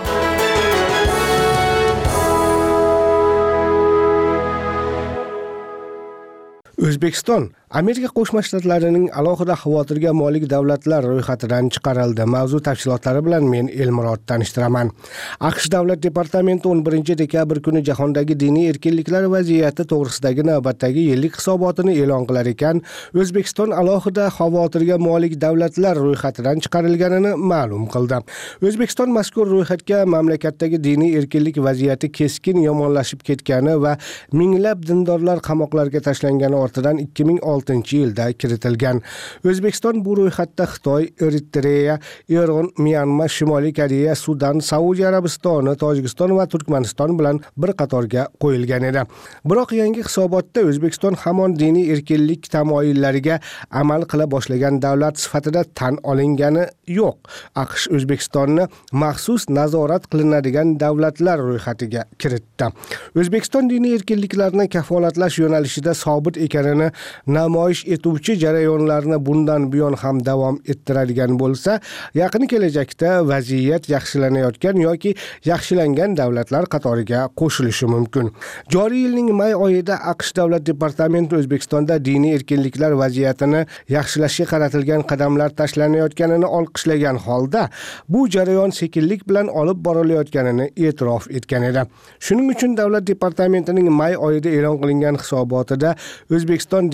O'zbekiston Amerika Qo'shma Shtatlarining alohida xavotirga molik davlatlar ro'yxatidan chiqarildi. Mavzu tafsilotlari bilan men Elmurod tanishtiraman. AQSh Davlat departamenti o'n birinchi dekabr kuni jahondagi diniy erkinliklar vaziyati to'g'risidagi navbatdagi yillik hisobotini e'lon qilar ekan, O'zbekiston alohida xavotirga molik davlatlar ro'yxatidan chiqarilganini ma'lum qildi. O'zbekiston mazkur ro'yxatga mamlakatdagi diniy erkinlik vaziyati keskin yomonlashib ketgani va minglab dindorlar qamoqlarga tashlangani ortidan ikki ming oltinchi yilda kiritilgan. O'zbekiston bu ro'yxatda Xitoy, Eritreya, Eron, Myanma, Shimoliy Koreya, Sudan, Saudiya Arabistoni, Tojikiston va Turkmaniston bilan bir qatorga qo'yilgan edi. Biroq yangi hisobotda O'zbekiston hamon diniy erkinlik tamoyillariga amal qila boshlagan davlat sifatida tan olingani yo'q. AQSh O'zbekistonni maxsus nazorat qilinadigan davlatlar ro'yxatiga kiritdi. O'zbekiston diniy erkinliklarni kafolatlash yo'nalishida sobit ekanini namoyish etuvchi jarayonlarni bundan buyon ham davom ettiradigan bo'lsa, yaqin kelajakda vaziyat yaxshilanayotgan yoki yaxshilangan davlatlar qatoriga qo'shilishi mumkin. Joriy yilning may oyida AQSh Davlat departamenti O'zbekistonda diniy erkinliklar vaziyatini yaxshilashga qaratilgan qadamlar tashlanayotganini olqishlagan holda, bu jarayon sekinlik bilan olib borilayotganini e'tirof etgan edi. Shuning uchun Davlat departamentining may oyida e'lon qilingan hisobotida O'zbekiston diniy erkinlik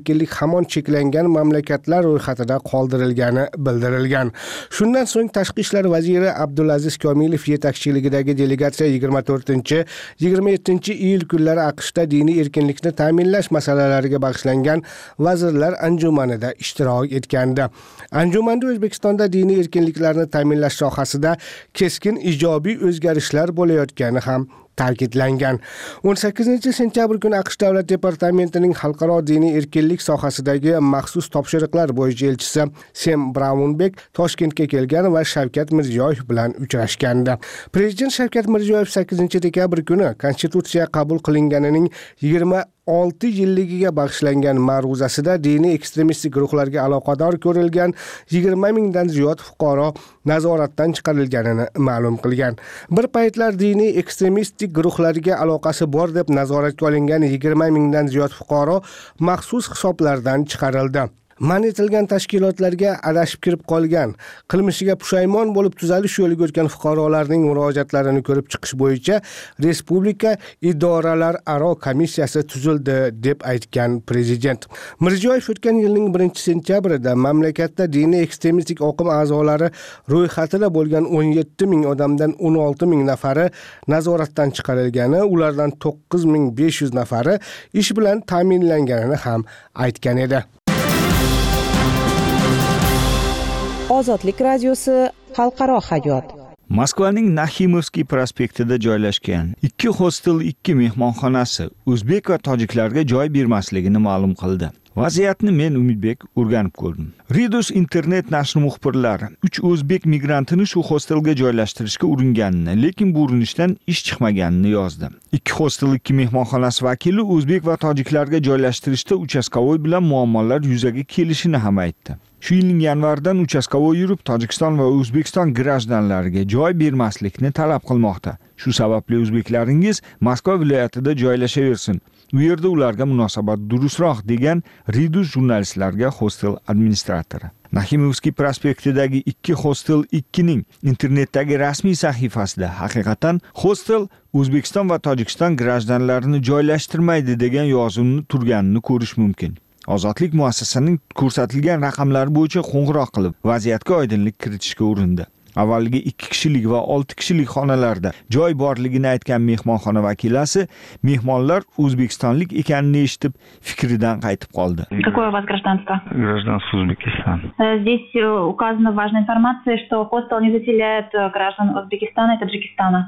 erkinlik hamon cheklangan mamlakatlar ro'yxatida qoldirilgani bildirilgan. Shundan so'ng Tashqi ishlar vaziri Abdulaziz Komilov yetakchiligidagi delegatsiya yigirma to'rtinchi yigirma yettinchi iyul kunlari AQShda diniy erkinlikni ta'minlash masalalariga bag'ishlangan vazirlar anjumanida ishtirok etgandi. Anjumanda O'zbekistonda diniy erkinliklarni ta'minlash sohasida keskin ijobiy o'zgarishlar bo'layotgani ham ta'kidlangan. o'n sakkizinchi sentyabr kuni AQSh Davlat departamentining xalqaro diniy erkinlik sohasidagi maxsus topshiriqlar bo'yicha elchisi Sem Braunbek Toshkentga kelgan va Shavkat Mirziyoyev bilan uchrashgandi. Prezident Shavkat Mirziyoyev sakkizinchi dekabr kuni Konstitutsiya qabul qilinganining yigirma olti yilligiga bag'ishlangan ma'ruzasida diniy ekstremistik guruhlarga aloqador ko'rilgan yigirma mingdan ziyod fuqaro nazoratdan chiqarilganini ma'lum qilgan. Bir paytlar diniy ekstremistik guruhlarga aloqasi bor deb nazoratga olingan yigirma mingdan ziyod fuqaro maxsus hisoblardan chiqarildi. Man etilgan tashkilotlarga adashib kirib qolgan, qilmishiga pushaymon bo'lib tuzalish yo'liga o'tgan fuqarolarning murojaatlarini ko'rib chiqish bo'yicha Respublika idoralar aro komissiyasi tuzildi deb aytgan prezident. Mirziyoyev o'tgan yilning birinchi sentyabrida mamlakatda diniy ekstremistik oqim a'zolari ro'yxatida bo'lgan o'n yetti ming odamdan o'n olti ming nafari nazoratdan chiqarilgani, ulardan to'qqiz ming besh yuz nafari ish bilan ta'minlanganini ham aytgan edi. Ozodlik radiosi xalqaro hayot. Moskvaning Naximovskiy prospektida joylashgan ikki hostel, ikki mehmonxonasi o'zbek va tojiklarga joy bermasligini ma'lum qildi. Vaziyatni men Umidbek o'rganib ko'rdim. Ridus internet nashri muxbirlari uch o'zbek migrantini shu hostelga joylashtirishga uringanini, lekin bu urinishdan ish chiqmaganini yozdi. Ikki hostel, ikki mehmonxonasi vakili o'zbek va tojiklarga joylashtirishda uchastkovoy bilan muammolar yuzaga kelishini ham aytdi. Shu yilning yanvaridan uchastkovoy yurib, Tojikiston va O'zbekiston grajdanlariga joy bermaslikni talab qilmoqda. Shu sababli o'zbeklaringiz Moskva viloyatida joylashaversin. U yerda ularga munosabat durustroq degan Ridus jurnalistlarga hostel administratori. Naximovskiy prospektidagi ikki hostel ikki ning internetdagi rasmiy sahifasida haqiqatan hostel O'zbekiston va Tojikiston grajdanlarini joylashtirmaydi degan yozuvni turganini ko'rish mumkin. Ozodlik muassasasining ko'rsatilgan raqamlari bo'yicha qo'ng'iroq qilib, vaziyatga oydinlik kiritishga urindi. Avvaliga ikki kishilik va olti kishilik xonalarda joy borligini aytgan mehmonxona vakilasi mehmonlar o'zbekistonlik ekanini eshitib fikridan qaytib qoldi. Какое у вас гражданство? Гражданство Узбекистана. Здесь указана важная информация, что хостел не заселяет граждан Узбекистана и Таджикистана.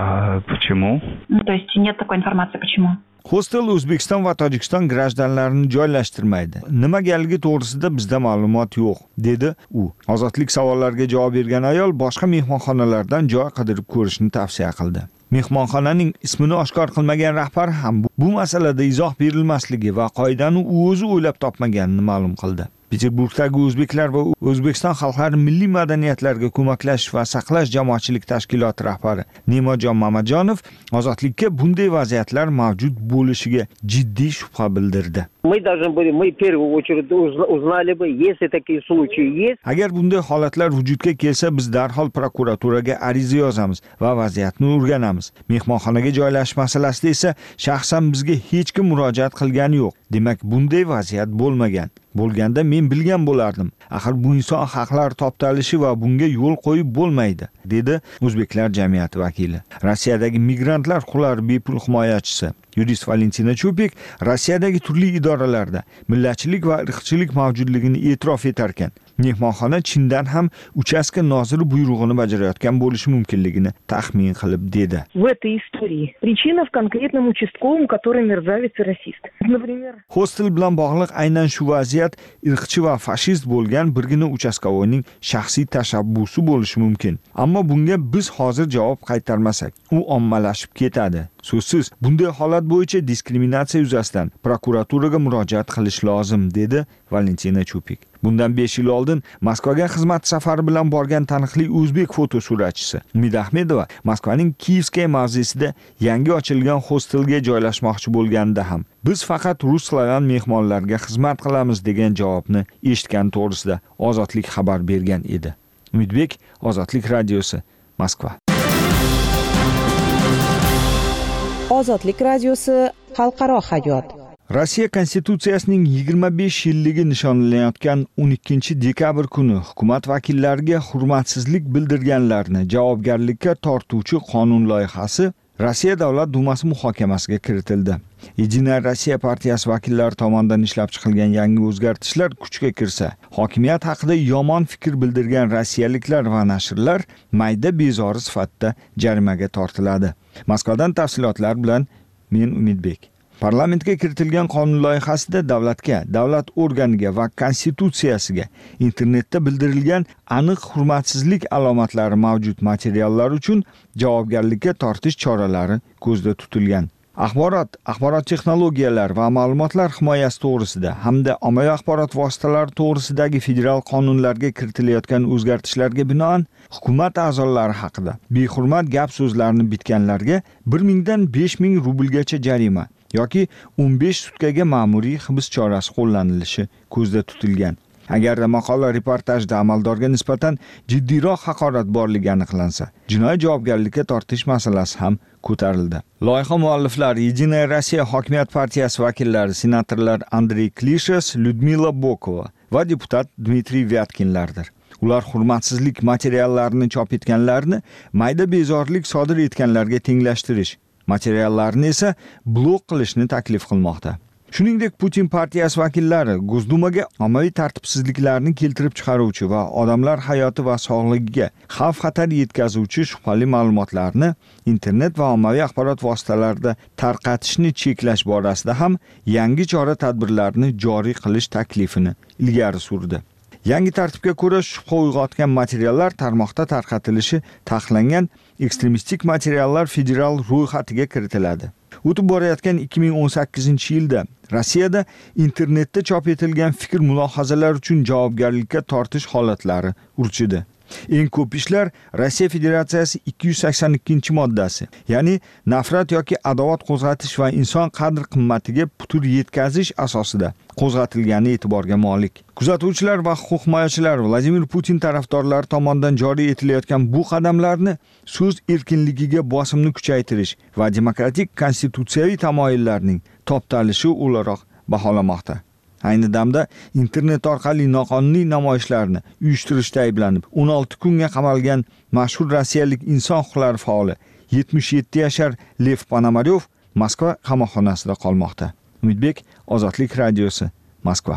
А почему? То есть нет такой информации, почему? Hostel O'zbekiston va Tojikiston grajdanlarini joylashtirmaydi. Nimagaligi to'g'risida bizda ma'lumot yo'q, dedi u. Ozodlik savollariga javob bergan ayol boshqa mehmonxonalardan joy qidirib ko'rishni tavsiya qildi. Mehmonxonaning ismini oshkor qilmagan rahbar ham bu masalada izoh berilmasligi va qoidani u o'zi o'ylab topmaganini ma'lum qildi. Peterburgdagi o'zbeklar va O'zbekiston xalqlari milliy madaniyatlarga ko'maklash va saqlash jamoatchilik tashkiloti rahbari Ne'matjon Mamatjonov ozodlikka bunday vaziyatlar mavjud bo'lishiga jiddiy shubha bildirdi. Мы должны были, мы в первую очередь узнали бы, если такие случаи есть. Agar bunday holatlar vujudga kelsa, biz darhol prokuraturaga ariza yozamiz va vaziyatni o'rganamiz. Mehmonxonaga joylashish masalasida esa shaxsan bizga hech kim murojaat qilgani yo'q. Demak, bunday vaziyat bo'lmagan. Bo'lganda men bilgan bo'lardim. Axir bu inson haqlari toptalishi va bunga yo'l qo'yib bo'lmaydi, dedi o'zbeklar jamiyati vakili. Rossiyadagi migrantlar huquqlari bepul himoyachisi yurist Valentina Chupik Rossiyadagi turli idoralarda millatchilik va irqchilik mavjudligini e'tirof etar ekan, mehmonxona chindan ham uchastka noziri buyrug'ini bajarayotgan bo'lishi mumkinligini taxmin qilib dedi. В этой истории причина в конкретном участковом, который мерзавец и расист. Например, hostel bilan bog'liq aynan shu vaziyat irqchi va fashist bo'lgan birgina uchastkovoyning shaxsiy tashabbusi bo'lishi mumkin. Ammo bunga biz hozir javob qaytarmasak, u ommalashib ketadi. So'zsiz, bunday holat bo'yicha diskriminatsiya yuzasidan prokuraturaga murojaat qilish lozim, dedi Valentina Chupik. Bundan besh yil oldin Moskvaga xizmat safari bilan borgan taniqli o'zbek fotosuratchisi Umid Ahmedova Moskvaning Kiyevskaya mavzesida yangi ochilgan hostelga joylashmoqchi bo'lganda ham biz faqat rus slavan mehmonlarga xizmat qilamiz degan javobni eshitgan to'g'risida Ozodlik xabar bergan edi. Umidbek, Ozodlik radiosi, Moskva. Ozodlik radiosi xalqaro hayot. Rossiya konstitutsiyasining yigirma besh yilligi nishonlanayotgan o'n ikkinchi dekabr kuni hukumat vakillariga hurmatsizlik bildirganlarni javobgarlikka tortuvchi qonun loyihasi Rossiya Davlat Dumasi muhokamasiga kiritildi. Единая Rossiya partiyasi vakillari tomonidan ishlab chiqilgan yangi o'zgartishlar kuchga kirsa, hokimiyat haqida yomon fikr bildirgan rossiyaliklar va nashrlar mayda bezori sifatida jarimaga tortiladi. Moskvadan tafsilotlar bilan men Umidbek. Parlamentga kiritilgan qonun loyihasida davlatga, davlat organiga va konstitutsiyasiga internetda bildirilgan aniq hurmatsizlik alomatlari mavjud materiallar uchun javobgarlikka tortish choralari ko'zda tutilgan. Axborot, axborot texnologiyalari va ma'lumotlar himoyasi to'g'risida hamda ommaviy axborot vositalari to'g'risidagi federal qonunlarga kiritilayotgan o'zgartishlarga binoan hukumat a'zolari haqida behurmat gap so'zlarni bitganlarga bir mingdan besh ming rublgacha jarima yoki o'n besh sutkaga ma'muriy hibs chorasi qo'llanilishi ko'zda tutilgan. Agarda maqola reportajda amaldorga nisbatan jiddiyroq haqorat borligi aniqlansa, jinoiy javobgarlikka tortish masalasi ham ko'tarildi. Loyiha mualliflari Единая Rossiya hokimiyat partiyasi vakillari, senatorlar Andrey Klishas, Lyudmila Bokova va deputat Dmitriy Vyatkinlardir. Ular hurmatsizlik materiallarini chop etganlarni mayda bezorlik sodir etganlarga tenglashtirish, materiallarni esa blok qilishni taklif qilmoqda. Shuningdek, Putin partiyasi vakillari Gosdumaga ommaviy tartibsizliklarni keltirib chiqaruvchi va odamlar hayoti va sog'ligiga xavf-xatar yetkazuvchi shubhali ma'lumotlarni internet va ommaviy axborot vositalarida tarqatishni cheklash borasida ham yangi chora-tadbirlarni joriy qilish taklifini ilgari surdi. Yangi tartibga ko'ra shubha uyg'otgan materiallar tarmoqda tarqatilishi taqiqlangan ekstremistik materiallar federal ro'yxatiga kiritiladi. O'tib borayotgan ikki ming o'n sakkizinchi yilda Rossiyada internetda chop etilgan fikr mulohazalar uchun javobgarlikka tortish holatlari urchidi. Eng ko'p ishlar Rossiya Federatsiyasi ikki yuz sakson ikkinchi moddasi, ya'ni nafrat yoki adovat qo'zg'atish va inson qadr-qimmatiga putur yetkazish asosida qo'zg'atilgani e'tiborga molik. Kuzatuvchilar va huquq himoyachilar Vladimir Putin tarafdorlari tomonidan joriy etilayotgan bu qadamlarni so'z erkinligiga bosimni kuchaytirish va demokratik konstitutsiyaviy tamoyillarning toptalishi o'laroq baholamoqda. Ayni damda internet orqali noqonuniy namoyishlarni uyushtirishda ayblanib o'n olti kunga qamalgan mashhur rossiyalik inson huquqlari faoli yetmish yetti yashar Lev Ponomaryov Moskva qamoqxonasida qolmoqda. Umidbek, Ozodlik radiosi, Moskva.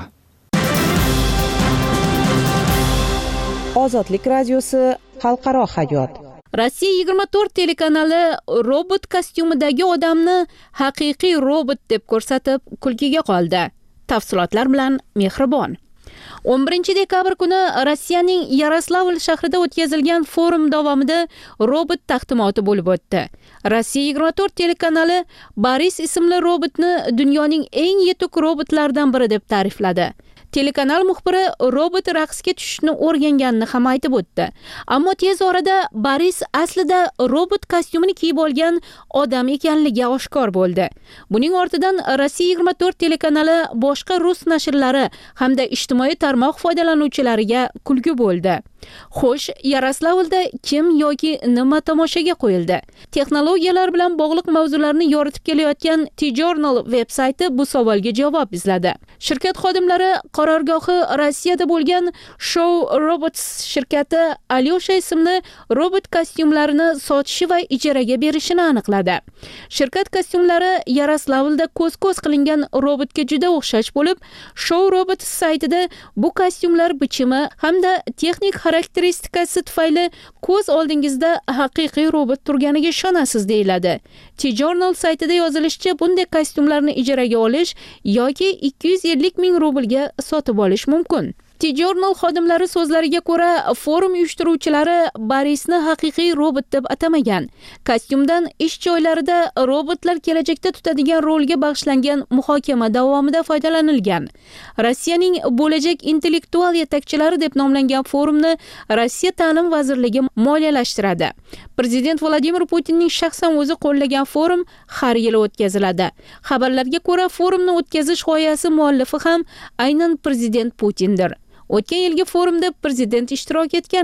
Ozodlik radiosi, xalqaro hayot. Rossiya yigirma to'rt telekanali robot kostyumidagi odamni haqiqiy robot deb ko'rsatib kulgiga qoldi. Tafsilotlar bilan Mehribon. o'n birinchi dekabr kuni Rossiyaning Yaroslavl shahrida o'tkazilgan forum davomida robot taqdimoti bo'lib o'tdi. Rossiya yigirma to'rt telekanali Boris ismli robotni dunyoning eng yetuk robotlaridan biri deb ta'rifladi. Telekanal muxbiri robot raqsga tushishni o'rganganini ham aytib o'tdi. Ammo tez orada Boris aslida robot kostyumini kiyib olgan odam ekanligi oshkor bo'ldi. Buning ortidan Rossiya yigirma to'rt telekanali boshqa rus nashrlari hamda ijtimoiy tarmoq foydalanuvchilariga kulgi bo'ldi. Xo'sh, Yaroslavlda kim yoki nima tomoshaga qo'yildi? Texnologiyalar bilan bog'liq mavzularni yoritib kelayotgan T-Journal veb-sayti bu savolga javob izladi. Shirkat xodimlari qarorgohi Rossiyada bo'lgan Show Robots shirkati Alyosha ismli robot kostyumlarini sotishi va ijaraga berishini aniqladi. Shirkat kostyumlari Yaroslavlda ko'z-ko'z qilingan robotga juda o'xshash bo'lib, Show Robots saytida bu kostyumlar bichimi hamda texnik xarakteristikasi tufayli ko'z oldingizda haqiqiy robot turganiga ishonasiz deyiladi. T-Journal saytida yozilishicha, bunday kostyumlarni ijaraga olish yoki ikki yuz ellik ming rublga sotib olish mumkin. T-Journal xodimlari so'zlariga ko'ra, forum uyushtiruvchilari Borisni haqiqiy robot deb atamagan. Kostyumdan ish joylarida robotlar kelajakda tutadigan rolga bag'ishlangan muhokama davomida foydalanilgan. Rossiyaning bo'lajak intellektual yetakchilari deb nomlangan forumni Rossiya ta'lim vazirligi moliyalashtiradi. Prezident Vladimir Putinning shaxsan o'zi qo'llagan forum har yili o'tkaziladi. Xabarlarga ko'ra, forumni o'tkazish g'oyasi muallifi ham aynan prezident Putindir. O'tgan yilgi forumda prezident ishtirok etganida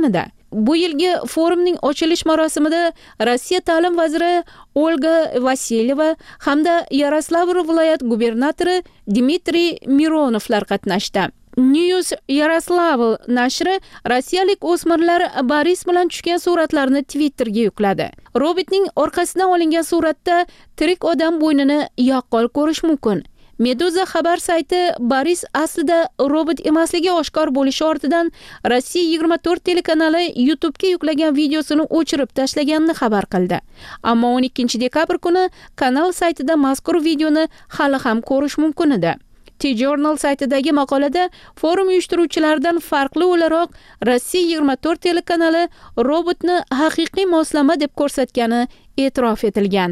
bu yilgi forumning ochilish marosimida Rossiya ta'lim vaziri Olga Vasilyeva hamda Yaroslavl viloyat gubernatori Dmitriy Mironovlar qatnashdi. News Yaroslavl nashri rossiyalik o'smirlar Boris bilan tushgan suratlarni Twitterga yukladi. Robotning orqasidan olingan suratda tirik odam bo'ynini yaqqol ko'rish mumkin. Meduza xabar sayti Boris aslida robot emasligi oshkor bo'lishi ortidan Rossiya yigirma to'rt telekanali YouTube'ga yuklagan videosini o'chirib tashlaganini xabar qildi. Ammo o'n ikkinchi dekabr kuni kanal saytida mazkur videoni hali ham ko'rish mumkin edi. T-Journal saytidagi maqolada forum uyushtiruvchilaridan farqli o'laroq Rossiya yigirma to'rt telekanali robotni haqiqiy moslama deb ko'rsatgani e'tirof etilgan.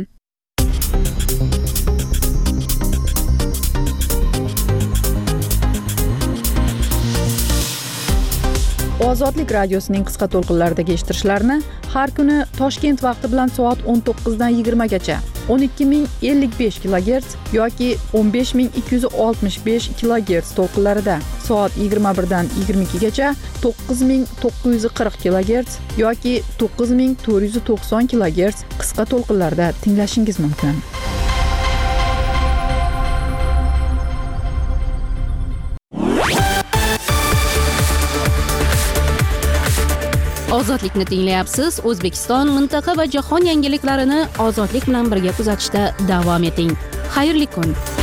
Ozodlik radiosining qisqa to'lqinlaridagi eshittirishlarni har kuni Toshkent vaqti bilan soat o'n to'qqizdan yigirma gacha o'n ikki ming ellik besh kilogerts yoki o'n besh ming ikki yuz oltmish besh kilogerts to'lqinlarida, soat yigirma birdan yigirma ikki gacha to'qqiz ming to'qqiz yuz qirq kilogerts yoki to'qqiz ming to'rt yuz to'qson kilogerts qisqa to'lqinlarda tinglashingiz mumkin. Ozodlikni tinglayapsiz. O'zbekiston, mintaqa va jahon yangiliklarini ozodlik bilan birga kuzatishda davom eting. Xayrli kun.